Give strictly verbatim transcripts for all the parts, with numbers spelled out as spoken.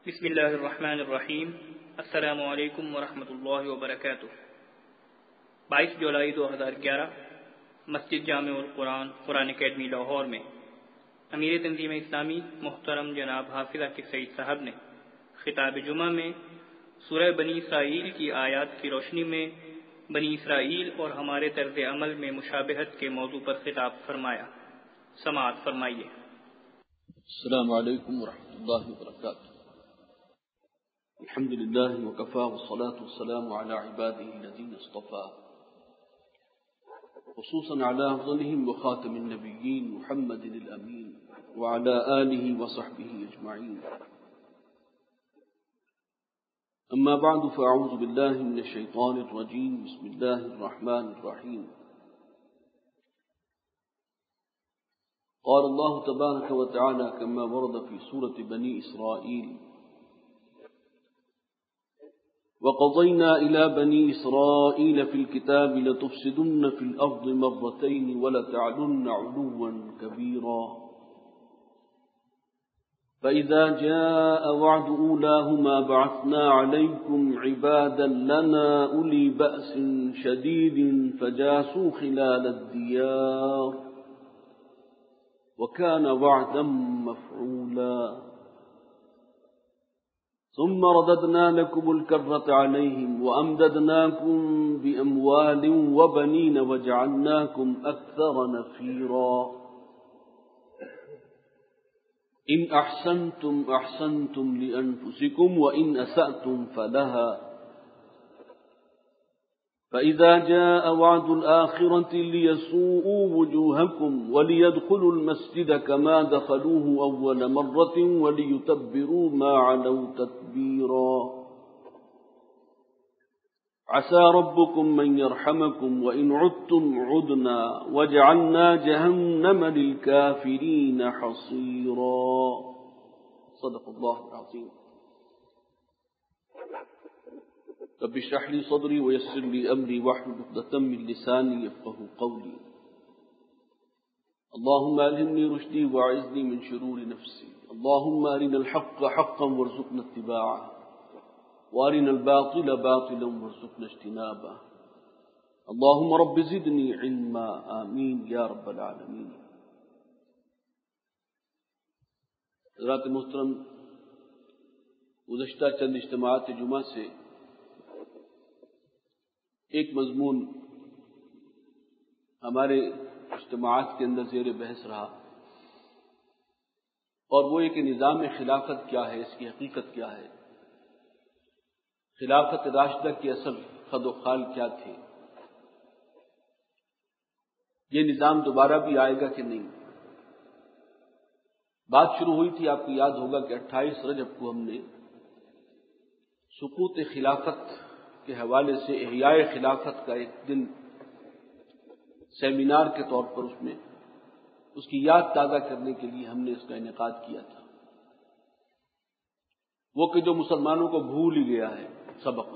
بسم اللہ الرحمن الرحیم۔ السلام علیکم ورحمۃ اللہ وبرکاتہ۔ بائیس جولائی دو ہزار گیارہ مسجد جامع القرآن قرآن اکیڈمی لاہور میں امیر تنظیم اسلامی محترم جناب حافظ عاکف سعید صاحب نے خطاب جمعہ میں سورہ بنی اسرائیل کی آیات کی روشنی میں بنی اسرائیل اور ہمارے طرز عمل میں مشابہت کے موضوع پر خطاب فرمایا۔ سماعت فرمائیے۔ السلام علیکم ورحمۃ اللہ وبرکاتہ۔ الحمد لله وكفى والصلاة والسلام على عباده الذين اصطفى، خصوصا على أفضلهم وخاتم النبيين محمد الأمين وعلى آله وصحبه أجمعين. أما بعد فأعوذ بالله من الشيطان الرجيم. بسم الله الرحمن الرحيم. قال الله تبارك وتعالى كما ورد في سورة بني إسرائيل: وَقَضَيْنَا إِلَى بَنِي إِسْرَائِيلَ فِي الْكِتَابِ لَتُفْسِدُنَّ فِي الْأَرْضِ مَرَّتَيْنِ وَلَتَعْلُنَّ عُلُوًّا كَبِيرًا. فَإِذَا جَاءَ وَعْدُ أُولَاهُمَا بَعَثْنَا عَلَيْكُمْ عِبَادًا لَنَا أُولِي بَأْسٍ شَدِيدٍ فَجَاسُوا خِلَالَ الدِّيَارِ وَكَانَ وَعْدًا مَفْعُولًا. ثم رددنا لكم الكرة عليهم وأمددناكم بأموال وبنين وجعلناكم أكثر نفيرا. إن أحسنتم أحسنتم لأنفسكم وإن أسأتم فلها. فإذا جاء وعد الآخرة ليسوءوا وجوهكم وليدخلوا المسجد كما دخلوه أول مرة وليتبروا ما علوا تتبيرا. عسى ربكم من يرحمكم وإن عدتم عدنا وجعلنا جهنم للكافرين حصيرا. صدق الله العظيم. رب اشرح لي صدري ويسر لي أمري واحلل عقدة من لساني يفقهوا قولي. اللهم ألهمني رشدي وأعذني من شرور نفسي. اللهم أرنا الحق حقا وارزقنا اتباعه وأرنا الباطل باطلا وارزقنا اجتنابه. اللهم رب زدني علما. آمين يا رب العالمين. حضرات محترم، گزشتہ چند اجتماعات جمعہ سے ایک مضمون ہمارے اجتماعات کے اندر زیر بحث رہا، اور وہ یہ کہ نظام خلافت کیا ہے، اس کی حقیقت کیا ہے، خلافت راشدہ کی اصل خد و خال کیا تھے، یہ نظام دوبارہ بھی آئے گا کہ نہیں۔ بات شروع ہوئی تھی، آپ کو یاد ہوگا کہ اٹھائیس رجب کو ہم نے سقوط خلافت کے حوالے سے احیاء خلافت کا ایک دن سیمینار کے طور پر اس میں اس کی یاد تازہ کرنے کے لیے ہم نے اس کا انعقاد کیا تھا، وہ کہ جو مسلمانوں کو بھول ہی گیا ہے سبق۔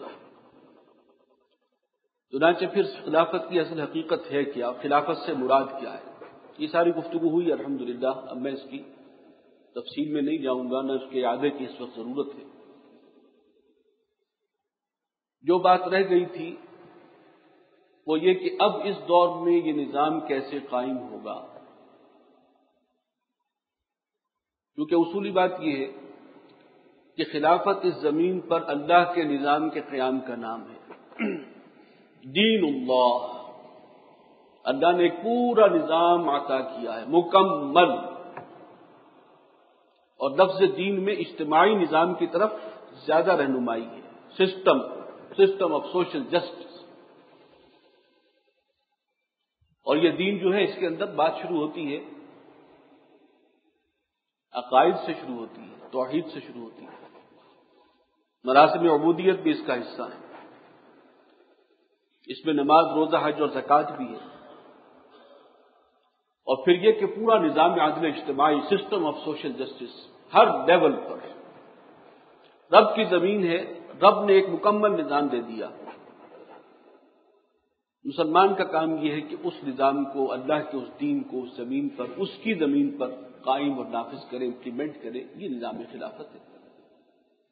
چنانچہ پھر خلافت کی اصل حقیقت ہے کیا، خلافت سے مراد کیا ہے، یہ ساری گفتگو ہوئی الحمدللہ۔ اب میں اس کی تفصیل میں نہیں جاؤں گا، نہ اس کے اعادے کی اس وقت ضرورت ہے۔ جو بات رہ گئی تھی وہ یہ کہ اب اس دور میں یہ نظام کیسے قائم ہوگا، کیونکہ اصولی بات یہ ہے کہ خلافت اس زمین پر اللہ کے نظام کے قیام کا نام ہے۔ دین اللہ، اللہ نے ایک پورا نظام عطا کیا ہے مکمل، اور لفظ دین میں اجتماعی نظام کی طرف زیادہ رہنمائی ہے، system system of social justice. اور یہ دین جو ہے، اس کے اندر بات شروع ہوتی ہے عقائد سے شروع ہوتی ہے، توحید سے شروع ہوتی ہے، مراسم عبودیت بھی اس کا حصہ ہے، اس میں نماز، روزہ، حج اور زکوٰۃ بھی ہے، اور پھر یہ کہ پورا نظام عدل اجتماعی، سسٹم آف سوشل جسٹس ہر لیول پر۔ رب کی زمین ہے، رب نے ایک مکمل نظام دے دیا، مسلمان کا کام یہ ہے کہ اس نظام کو، اللہ کے اس دین کو اس زمین پر، اس کی زمین پر قائم اور نافذ کرے، امپلیمنٹ کرے۔ یہ نظام خلافت ہے۔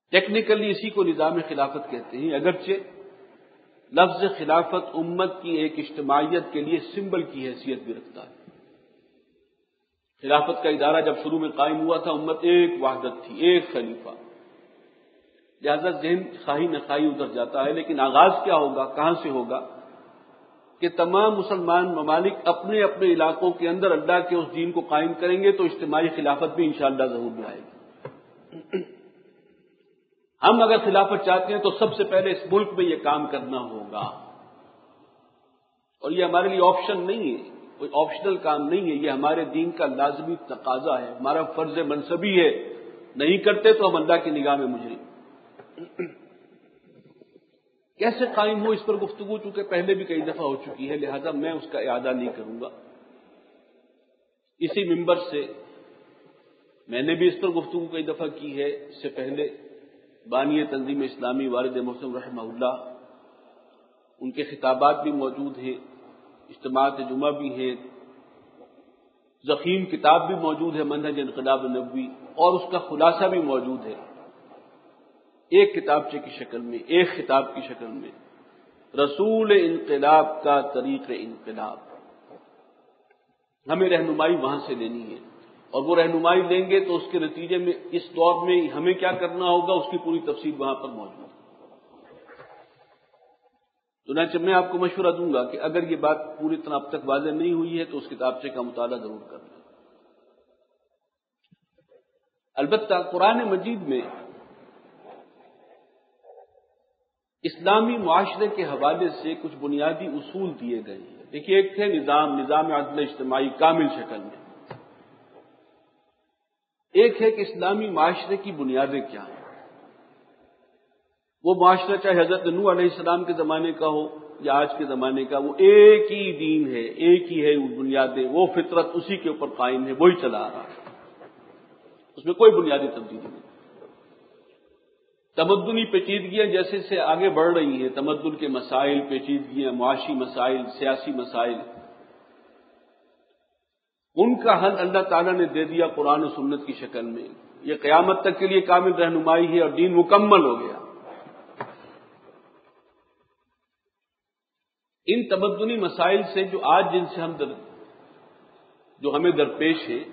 ٹیکنیکلی اسی کو نظام خلافت کہتے ہیں، اگرچہ لفظ خلافت امت کی ایک اجتماعیت کے لیے سمبل کی حیثیت بھی رکھتا ہے۔ خلافت کا ادارہ جب شروع میں قائم ہوا تھا، امت ایک وحدت تھی، ایک خلیفہ، لہذا ذہن خواہی نخواہی ادھر جاتا ہے، لیکن آغاز کیا ہوگا، کہاں سے ہوگا کہ تمام مسلمان ممالک اپنے اپنے علاقوں کے اندر اللہ کے اس دین کو قائم کریں گے تو اجتماعی خلافت بھی انشاءاللہ ظہور میں آئے گی۔ ہم اگر خلافت چاہتے ہیں تو سب سے پہلے اس ملک میں یہ کام کرنا ہوگا، اور یہ ہمارے لیے آپشن نہیں ہے، کوئی آپشنل کام نہیں ہے، یہ ہمارے دین کا لازمی تقاضا ہے، ہمارا فرض منصبی ہے، نہیں کرتے تو ہم اللہ کی نگاہ میں مجرم۔ کیسے قائم ہو اس پر گفتگو چونکہ پہلے بھی کئی دفعہ ہو چکی ہے، لہذا میں اس کا اعادہ نہیں کروں گا۔ اسی منبر سے میں نے بھی اس پر گفتگو کئی دفعہ کی ہے، اس سے پہلے بانی تنظیم اسلامی والد محسن رحمہ اللہ، ان کے خطابات بھی موجود ہیں، اجتماعات جمعہ بھی ہیں، ضخیم کتاب بھی موجود ہے منہج انقلاب نبوی، اور اس کا خلاصہ بھی موجود ہے ایک کتابچے کی شکل میں، ایک خطاب کی شکل میں، رسول انقلاب کا طریق انقلاب۔ ہمیں رہنمائی وہاں سے لینی ہے، اور وہ رہنمائی لیں گے تو اس کے نتیجے میں اس دور میں ہمیں کیا کرنا ہوگا اس کی پوری تفصیل وہاں پر موجود ہے۔ چنانچہ میں آپ کو مشورہ دوں گا کہ اگر یہ بات پوری طرح اب تک واضح نہیں ہوئی ہے تو اس کتابچے کا مطالعہ ضرور کر لیں۔ البتہ قرآن مجید میں اسلامی معاشرے کے حوالے سے کچھ بنیادی اصول دیے گئے ہیں۔ دیکھیے، ایک تھے نظام نظام عدل اجتماعی کامل شکل میں، ایک ہے کہ اسلامی معاشرے کی بنیادیں کیا ہیں۔ وہ معاشرہ چاہے حضرت نوح علیہ السلام کے زمانے کا ہو یا آج کے زمانے کا، وہ ایک ہی دین ہے، ایک ہی ہے وہ بنیادیں، وہ فطرت اسی کے اوپر قائم ہے، وہی چلا آ رہا ہے، اس میں کوئی بنیادی تبدیلی نہیں۔ تمدنی پیچیدگیاں جیسے سے آگے بڑھ رہی ہیں، تمدن کے مسائل، پیچیدگیاں، معاشی مسائل، سیاسی مسائل، ان کا حل اللہ تعالیٰ نے دے دیا قرآن و سنت کی شکل میں۔ یہ قیامت تک کے لیے کامل رہنمائی ہے اور دین مکمل ہو گیا۔ ان تمدنی مسائل سے جو آج جن سے ہم در جو ہمیں درپیش ہیں،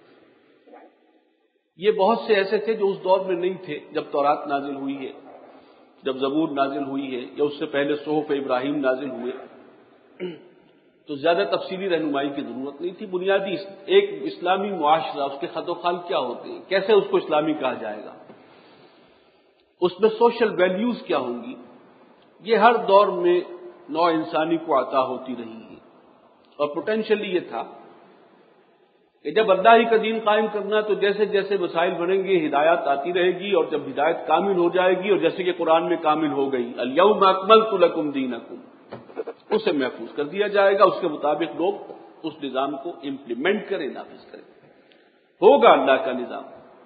یہ بہت سے ایسے تھے جو اس دور میں نہیں تھے جب تورات نازل ہوئی ہے، جب زبور نازل ہوئی ہے، یا اس سے پہلے صحف ابراہیم نازل ہوئے، تو زیادہ تفصیلی رہنمائی کی ضرورت نہیں تھی۔ بنیادی ایک اسلامی معاشرہ، اس کے خط و خال کیا ہوتے ہیں، کیسے اس کو اسلامی کہا جائے گا، اس میں سوشل ویلیوز کیا ہوں گی، یہ ہر دور میں نوع انسانی کو عطا ہوتی رہی ہے۔ اور پوٹینشلی یہ تھا کہ جب اللہ ہی کا دین قائم کرنا تو جیسے جیسے مسائل بڑھیں گے ہدایات آتی رہے گی، اور جب ہدایت کامل ہو جائے گی، اور جیسے کہ قرآن میں کامل ہو گئی، الیوم اکملت لکم دینکم، اسے محفوظ کر دیا جائے گا، اس کے مطابق لوگ اس نظام کو امپلیمنٹ کریں، نافذ کریں، ہوگا اللہ کا نظام۔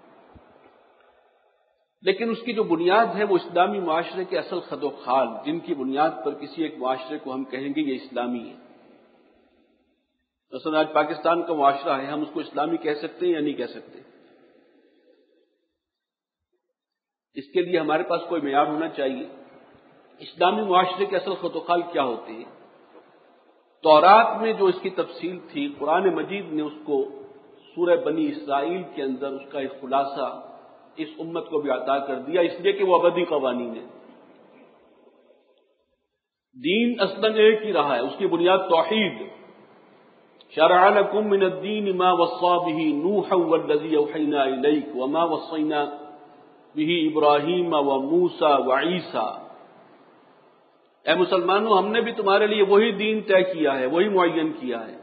لیکن اس کی جو بنیاد ہے وہ اسلامی معاشرے کے اصل خد و خال، جن کی بنیاد پر کسی ایک معاشرے کو ہم کہیں گے یہ اسلامی ہے۔ مثلا آج پاکستان کا معاشرہ ہے، ہم اس کو اسلامی کہہ سکتے ہیں یا نہیں کہہ سکتے؟ اس کے لیے ہمارے پاس کوئی معیار ہونا چاہیے۔ اسلامی معاشرے کے اصل خط و خال کیا ہوتے ہیں؟ تورات میں جو اس کی تفصیل تھی، قرآن مجید نے اس کو سورہ بنی اسرائیل کے اندر اس کا ایک خلاصہ اس امت کو بھی عطا کر دیا، اس لیے کہ وہ ابدی قوانین ہے۔ دین اصلاً ایک ہی رہا ہے، اس کی بنیاد توحید۔ شرع لکم من الدین ما وصى به نوحا والذی اوحینا الیک وما وصینا به ابراہیم وموسیٰ وعیسیٰ۔ اے مسلمانوں، ہم نے بھی تمہارے لیے وہی دین طے کیا ہے، وہی معین کیا ہے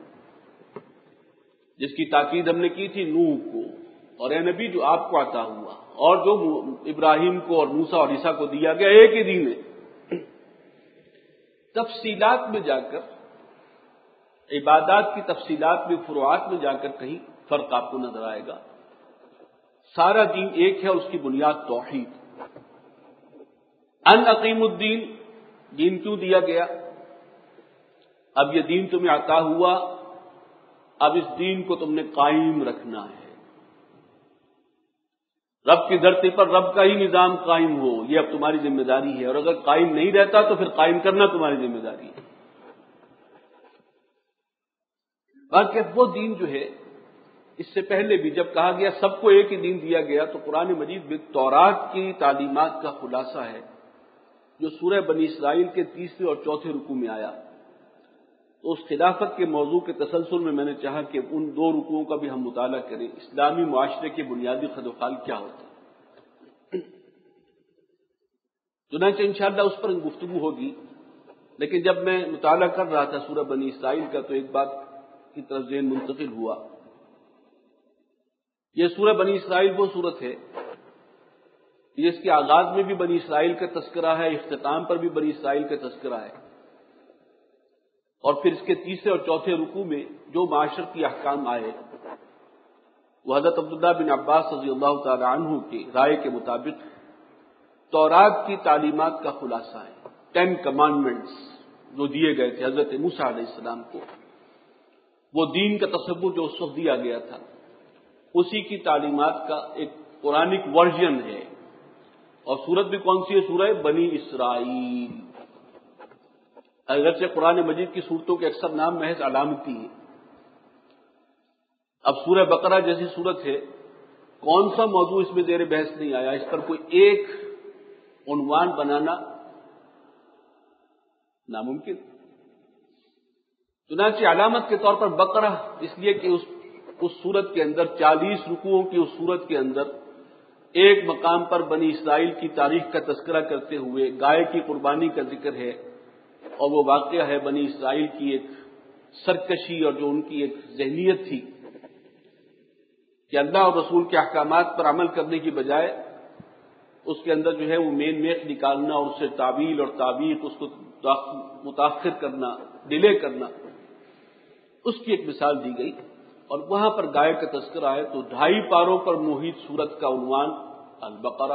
جس کی تاکید ہم نے کی تھی نوح کو، اور اے نبی جو آپ کو عطا ہوا، اور جو ابراہیم کو اور موسیٰ اور عیسیٰ کو دیا گیا، ایک ہی دین ہے۔ تفصیلات میں جا کر، عبادات کی تفصیلات میں، فروعات میں جا کر کہیں فرق آپ کو نظر آئے گا۔ سارا دین ایک ہے اور اس کی بنیاد توحید۔ ان اقیم الدین، دین کیوں دیا گیا؟ اب یہ دین تمہیں عطا ہوا، اب اس دین کو تم نے قائم رکھنا ہے۔ رب کی دھرتی پر رب کا ہی نظام قائم ہو، یہ اب تمہاری ذمہ داری ہے، اور اگر قائم نہیں رہتا تو پھر قائم کرنا تمہاری ذمہ داری ہے۔ باقی وہ دین جو ہے، اس سے پہلے بھی جب کہا گیا سب کو ایک ہی دین دیا گیا، تو قرآن مجید میں تورات کی تعلیمات کا خلاصہ ہے جو سورہ بنی اسرائیل کے تیسرے اور چوتھے رکوع میں آیا۔ تو اس خلافت کے موضوع کے تسلسل میں میں نے چاہا کہ ان دو رکوعوں کا بھی ہم مطالعہ کریں، اسلامی معاشرے کے بنیادی خد و خال کیا ہوتا ہے۔ چنانچہ انشاءاللہ اس پر گفتگو ہوگی، لیکن جب میں مطالعہ کر رہا تھا سورہ بنی اسرائیل کا تو ایک بات کی طرف ذہن منتقل ہوا۔ یہ سورہ بنی اسرائیل وہ سورت ہے اس کے آغاز میں بھی بنی اسرائیل کا تذکرہ ہے، اختتام پر بھی بنی اسرائیل کا تذکرہ ہے، اور پھر اس کے تیسرے اور چوتھے رکوع میں جو معاشرتی احکام آئے وہ حضرت عبداللہ بن عباس رضی اللہ تعالی عنہ کی رائے کے مطابق تورات کی تعلیمات کا خلاصہ ہے۔ ٹین کمانڈمنٹس جو دیے گئے تھے حضرت موسیٰ علیہ السلام کو، وہ دین کا تصور جو اس وقت دیا گیا تھا، اسی کی تعلیمات کا ایک قرآنک ورژن ہے۔ اور سورت بھی کون سی ہے؟ سورہ بنی اسرائیل۔ اگرچہ قرآن مجید کی صورتوں کے اکثر نام محض علامتی ہیں۔ اب سورہ بقرہ جیسی صورت ہے، کون سا موضوع اس میں زیر بحث نہیں آیا، اس پر کوئی ایک عنوان بنانا ناممکن۔ چنانچہ علامت کے طور پر بقرہ، اس لیے کہ اس اس صورت کے اندر چالیس رکوعوں کی اس صورت کے اندر ایک مقام پر بنی اسرائیل کی تاریخ کا تذکرہ کرتے ہوئے گائے کی قربانی کا ذکر ہے، اور وہ واقعہ ہے بنی اسرائیل کی ایک سرکشی اور جو ان کی ایک ذہنیت تھی کہ اللہ اور رسول کے احکامات پر عمل کرنے کی بجائے اس کے اندر جو ہے وہ مین میخ نکالنا اور اس سے تعویل اور تعبیق اس کو متاخر کرنا، ڈیلے کرنا، اس کی ایک مثال دی گئی، اور وہاں پر گائے کا تذکرہ ہے۔ تو ڈھائی پاروں پر محیط سورت کا عنوان البقرہ۔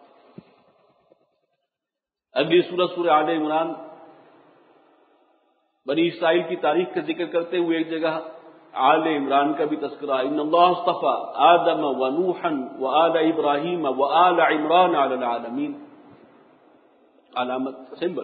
اگلی سورت سورہ آل عمران بنی اسرائیل کی تاریخ کا ذکر کرتے ہوئے ایک جگہ آل عمران کا بھی تذکرہ، ان اللہ اصطفى آدم ونوحا وآل ابراہیم وآل عمران علی العالمین، علامت سمبل۔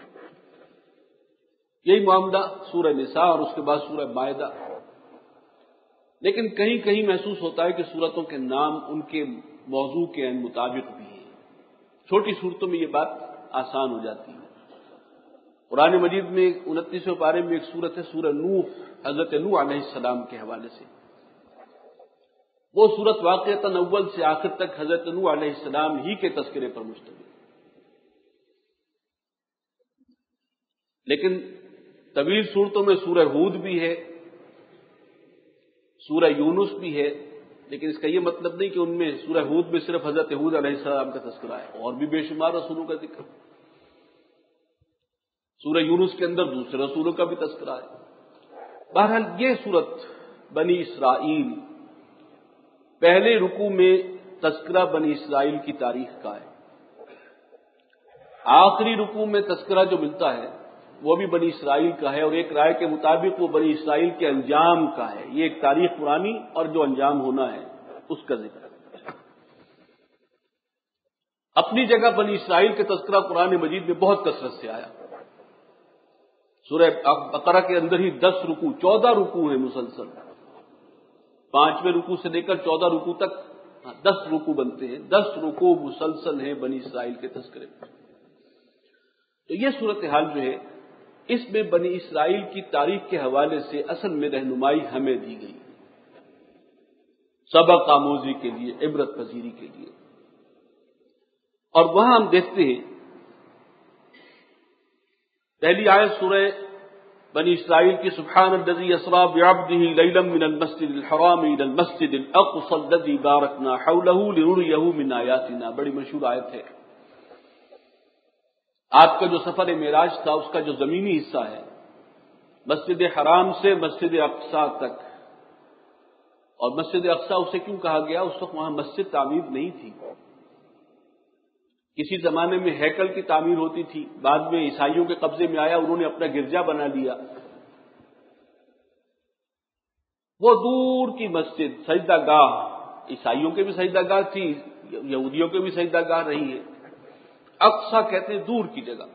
یہی معاملہ سورہ نساء اور اس کے بعد سورہ مائدہ۔ لیکن کہیں کہیں محسوس ہوتا ہے کہ سورتوں کے نام ان کے موضوع کے عین مطابق بھی ہیں۔ چھوٹی صورتوں میں یہ بات آسان ہو جاتی ہے۔ قرآن مجید میں انتیسویں پارے میں ایک سورت ہے سورہ نوح، حضرت نوح علیہ السلام کے حوالے سے۔ وہ سورت واقعتاً اول سے آخر تک حضرت نوح علیہ السلام ہی کے تذکرے پر مشتمل ہے۔ لیکن طویل صورتوں میں سورہ ہود بھی ہے، سورہ یونس بھی ہے، لیکن اس کا یہ مطلب نہیں کہ ان میں سورہ ہود میں صرف حضرت ہود علیہ السلام کا تذکرہ ہے، اور بھی بے شمار رسولوں کا ذکر۔ سورہ یونس کے اندر دوسرے رسولوں کا بھی تذکرہ ہے۔ بہرحال یہ سورت بنی اسرائیل، پہلے رکوع میں تذکرہ بنی اسرائیل کی تاریخ کا ہے، آخری رکوع میں تذکرہ جو ملتا ہے وہ بھی بنی اسرائیل کا ہے، اور ایک رائے کے مطابق وہ بنی اسرائیل کے انجام کا ہے۔ یہ ایک تاریخ پرانی اور جو انجام ہونا ہے اس کا ذکر ہے۔ اپنی جگہ بنی اسرائیل کے تذکرہ قرآن مجید میں بہت کثرت سے آیا۔ سورہ بقرہ کے اندر ہی دس رکوع، چودہ رکوع ہیں مسلسل، پانچویں رکوع سے لے کر چودہ رکوع تک دس رکوع بنتے ہیں، دس رکوع مسلسل ہیں بنی اسرائیل کے تذکرے پر۔ تو یہ صورتحال جو ہے اس میں بنی اسرائیل کی تاریخ کے حوالے سے اصل میں رہنمائی ہمیں دی گئی، سبق آموزی کے لیے، عبرت پذیری کے لیے۔ اور وہاں ہم دیکھتے ہیں پہلی آیت سورہ بنی اسرائیل کی، سبحان الذی اسری بعبدہ لیلا من المسجد الحرام الی المسجد الاقصی الذی بارکنا حولہ لنریہ من آیاتنا، بڑی مشہور آیت ہے۔ آپ کا جو سفر معراج تھا اس کا جو زمینی حصہ ہے مسجد حرام سے مسجد اقصی تک، اور مسجد اقصی اسے کیوں کہا گیا؟ اس وقت وہاں مسجد تعمیر نہیں تھی، کسی زمانے میں ہیکل کی تعمیر ہوتی تھی، بعد میں عیسائیوں کے قبضے میں آیا، انہوں نے اپنا گرجا بنا لیا۔ وہ دور کی مسجد، سجدہ گاہ، عیسائیوں کے بھی سجدہ گاہ تھی، یہودیوں کی بھی سجدہ گاہ رہی ہے. اقصی کہتے ہیں دور کی جگہ.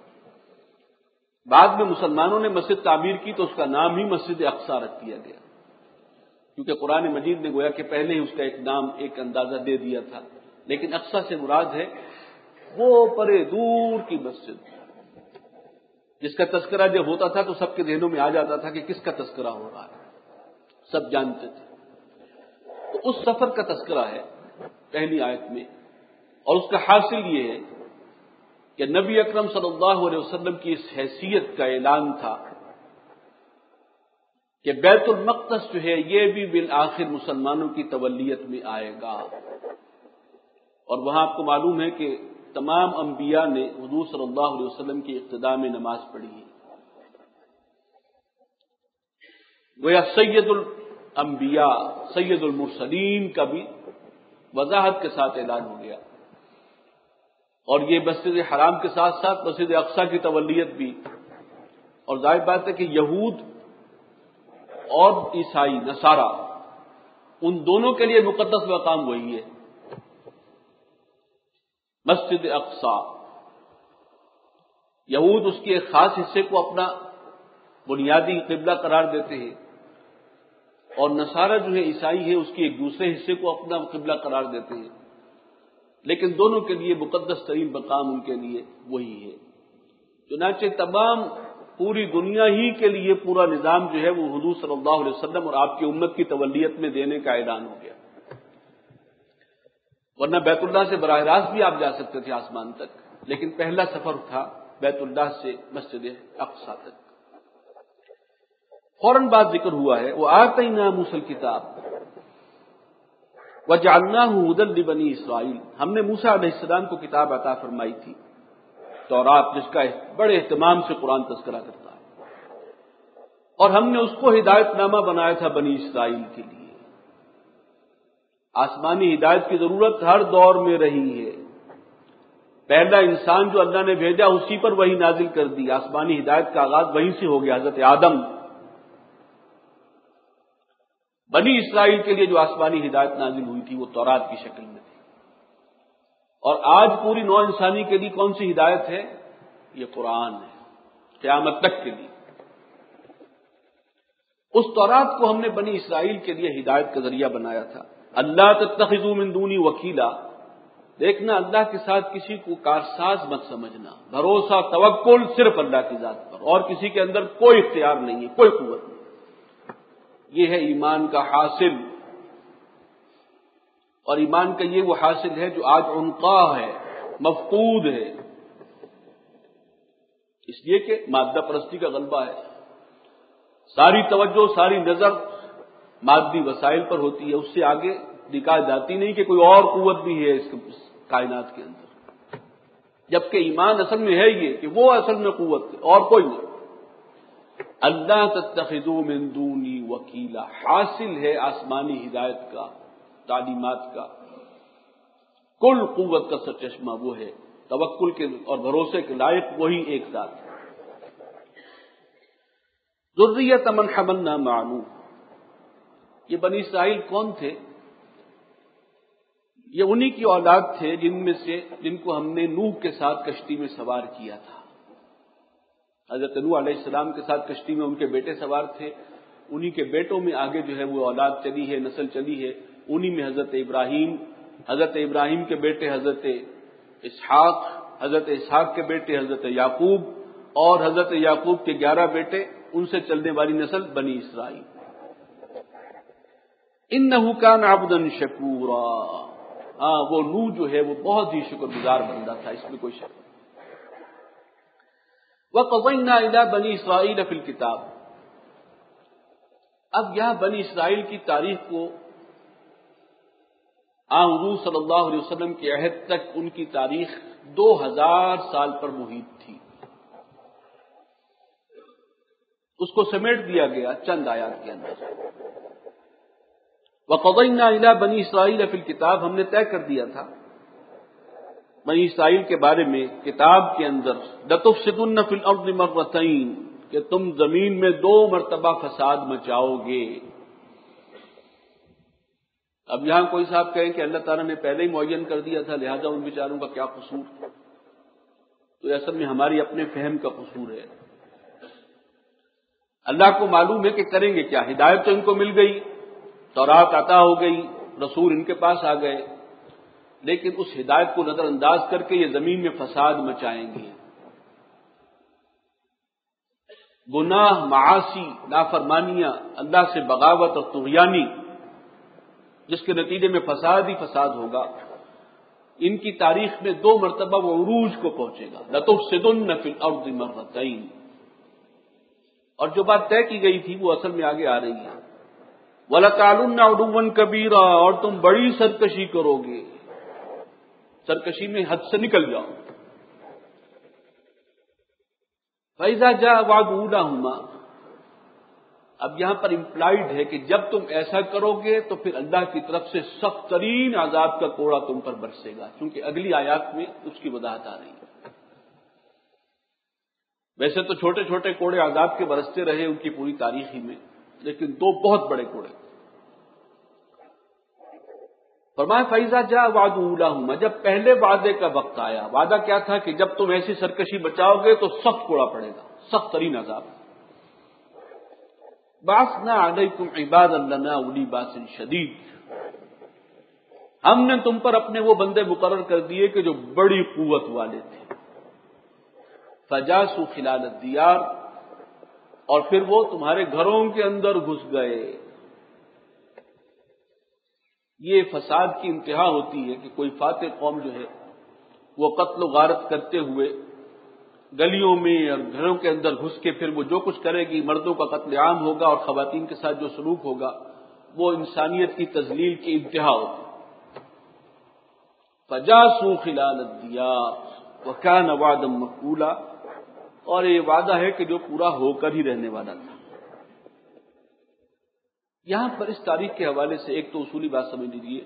بعد میں مسلمانوں نے مسجد تعمیر کی تو اس کا نام ہی مسجد اقصی رکھ دیا گیا، کیونکہ قرآن مجید نے گویا کہ پہلے ہی اس کا ایک نام ایک اندازہ دے دیا تھا. لیکن اقصی سے مراد ہے وہ پرے دور کی مسجد جس کا تذکرہ جب ہوتا تھا تو سب کے ذہنوں میں آ جاتا تھا کہ کس کا تذکرہ ہو رہا ہے، سب جانتے تھے. تو اس سفر کا تذکرہ ہے پہلی آیت میں، اور اس کا حاصل یہ ہے کہ نبی اکرم صلی اللہ علیہ وسلم کی اس حیثیت کا اعلان تھا کہ بیت المقدس جو ہے یہ بھی بالآخر مسلمانوں کی تولیت میں آئے گا. اور وہاں آپ کو معلوم ہے کہ تمام انبیاء نے حضور صلی اللہ علیہ وسلم کی اقتداء میں نماز پڑھی ہے. گویا سید الانبیاء سید المرسلین کا بھی وضاحت کے ساتھ اعلان ہو گیا. اور یہ مسجد حرام کے ساتھ ساتھ مسجد اقصی کی تولیت بھی. اور ظاہر بات ہے کہ یہود اور عیسائی نصارہ ان دونوں کے لیے مقدس مقام وہی ہے مسجد اقصی. یہود اس کے ایک خاص حصے کو اپنا بنیادی قبلہ قرار دیتے ہیں، اور نصارہ جو ہے عیسائی ہے اس کے ایک دوسرے حصے کو اپنا قبلہ قرار دیتے ہیں. لیکن دونوں کے لیے مقدس ترین مقام ان کے لیے وہی ہے. چنانچہ تمام پوری دنیا ہی کے لیے پورا نظام جو ہے وہ حضور صلی اللہ علیہ وسلم اور آپ کی امت کی تولیت میں دینے کا اعلان ہو گیا. ورنہ بیت اللہ سے براہ راست بھی آپ جا سکتے تھے آسمان تک، لیکن پہلا سفر تھا بیت اللہ سے مسجد اقصی تک. فوراً بعد ذکر ہوا ہے وہ آتینا موسی الکتاب وجعلناہ ھدی لبنی اسرائیل. ہم نے موسیٰ علیہ السلام کو کتاب عطا فرمائی تھی تورات، جس کا بڑے اہتمام سے قرآن تذکرہ کرتا ہے، اور ہم نے اس کو ہدایت نامہ بنایا تھا بنی اسرائیل کے لیے. آسمانی ہدایت کی ضرورت ہر دور میں رہی ہے. پہلا انسان جو اللہ نے بھیجا اسی پر وہی نازل کر دی. آسمانی ہدایت کا آغاز وہیں سے ہو گیا، حضرت آدم. بنی اسرائیل کے لیے جو آسمانی ہدایت نازل ہوئی تھی وہ تورات کی شکل میں تھی. اور آج پوری نوع انسانی کے لیے کون سی ہدایت ہے؟ یہ قرآن ہے، قیامت تک کے لیے. اس تورات کو ہم نے بنی اسرائیل کے لیے ہدایت کا ذریعہ بنایا تھا. اللہ تتخذوا من دونی وکیلا. دیکھنا اللہ کے ساتھ کسی کو کارساز مت سمجھنا. بھروسہ توکل صرف اللہ کی ذات پر، اور کسی کے اندر کوئی اختیار نہیں ہے، کوئی قوت نہیں. یہ ہے ایمان کا حاصل. اور ایمان کا یہ وہ حاصل ہے جو آج عنقا ہے، مفقود ہے، اس لیے کہ مادہ پرستی کا غلبہ ہے. ساری توجہ ساری نظر مادی وسائل پر ہوتی ہے، اس سے آگے نکال جاتی نہیں کہ کوئی اور قوت بھی ہے اس کائنات کے اندر. جبکہ ایمان اصل میں ہے یہ کہ وہ اصل میں قوت ہے اور کوئی نہیں. اللہ تتخذوا من دونی وکیلا حاصل ہے آسمانی ہدایت کا، تعلیمات کا. کل قوت کا سرچشمہ وہ ہے، توکل کے اور بھروسے کے لائق وہی ایک ذات ہے. ذریۃ من حملنا مع نوح. یہ بنی اسرائیل کون تھے؟ یہ انہی کی اولاد تھے جن میں سے جن کو ہم نے نوح کے ساتھ کشتی میں سوار کیا تھا. حضرت نوح علیہ السلام کے ساتھ کشتی میں ان کے بیٹے سوار تھے. انہی کے بیٹوں میں آگے جو ہے وہ اولاد چلی ہے، نسل چلی ہے. انہی میں حضرت ابراہیم، حضرت ابراہیم کے بیٹے حضرت اسحاق، حضرت اسحاق کے بیٹے حضرت یعقوب، اور حضرت یعقوب کے گیارہ بیٹے، ان سے چلنے والی نسل بنی اسرائیل. انہ کان عبدا شکورا. ہاں وہ نوح جو ہے وہ بہت ہی شکر گزار بندہ تھا، اس میں کوئی شک نہیں. وَقَضَيْنَا إِلَىٰ بَنِي إِسْرَائِيلَ فِي الْكِتَابِ. اب یہاں بنی اسرائیل کی تاریخ کو آن حضور صلی اللہ علیہ وسلم کے عہد تک ان کی تاریخ دو ہزار سال پر محیط تھی. اس کو سمیٹ دیا گیا چند آیات کے اندر. وَقَضَيْنَا إِلَىٰ بَنِي إِسْرَائِيلَ فِي الْكِتَابِ. ہم نے طے کر دیا تھا بنی اسرائیل کے بارے میں کتاب کے اندر، لَتُفْسِدُنَّ فِي الْأَرْضِ مَرَّتَيْنِ، کہ تم زمین میں دو مرتبہ فساد مچاؤ گے. اب یہاں کوئی صاحب کہیں کہ اللہ تعالیٰ نے پہلے ہی معین کر دیا تھا لہذا ان بیچاروں کا کیا قصور، تو اصل میں ہماری اپنے فہم کا قصور ہے۔ اللہ کو معلوم ہے کہ کریں گے کیا، ہدایت تو ان کو مل گئی، تورات عطا ہو گئی، رسول ان کے پاس آ گئے، لیکن اس ہدایت کو نظر انداز کر کے یہ زمین میں فساد مچائیں گے، گناہ، معاصی، نافرمانیاں، اللہ سے بغاوت اور طغیانی، جس کے نتیجے میں فساد ہی فساد ہوگا۔ ان کی تاریخ میں دو مرتبہ وہ عروج کو پہنچے گا، لَتُفْسِدُنَّ فِي الْأَرْضِ مَرَّتَيْنِ، اور جو بات طے کی گئی تھی وہ اصل میں آگے آ رہی ہے، وَلَتَعْلُنَّ عُلُوًّا كَبِيرًا، اور تم بڑی سرکشی کرو گے، سرکشی میں حد سے نکل جاؤ۔ فَإِذَا جَاءَ وَعْدُ أُولَاهُمَا، اب یہاں پر امپلائیڈ ہے کہ جب تم ایسا کرو گے تو پھر اللہ کی طرف سے سخت ترین عذاب کا کوڑا تم پر برسے گا، کیونکہ اگلی آیات میں اس کی وضاحت آ رہی ہے۔ ویسے تو چھوٹے چھوٹے کوڑے عذاب کے برستے رہے ان کی پوری تاریخ ہی میں، لیکن دو بہت بڑے کوڑے۔ فرمایا فَإِذَا جَاءَ وَعْدُ أُولَاهُمَا، جب پہلے وعدے کا وقت آیا، وعدہ کیا تھا کہ جب تم ایسی سرکشی بچاؤ گے تو سخت کوڑا پڑے گا، سخت ترین عذاب۔ بَعَثْنَا عَلَيْكُمْ عِبَادًا لَنَا أُولِي بَأْسٍ شَدِيدٍ، ہم نے تم پر اپنے وہ بندے مقرر کر دیے کہ جو بڑی قوت والے تھے۔ فَجَاسُوا خِلَالَ الدِّيَارِ، اور پھر وہ تمہارے گھروں کے اندر گھس گئے۔ یہ فساد کی انتہا ہوتی ہے کہ کوئی فاتح قوم جو ہے وہ قتل و غارت کرتے ہوئے گلیوں میں اور گھروں کے اندر گھس کے پھر وہ جو کچھ کرے گی، مردوں کا قتل عام ہوگا اور خواتین کے ساتھ جو سلوک ہوگا وہ انسانیت کی تذلیل کی انتہا ہوگی۔ فَجَاسُوا خِلَالَ الدِّيَارِ وَكَانَ وَعْدًا مَفْعُولًا، اور یہ وعدہ ہے کہ جو پورا ہو کر ہی رہنے والا تھا۔ یہاں پر اس تاریخ کے حوالے سے ایک تو اصولی بات سمجھ لیجیے،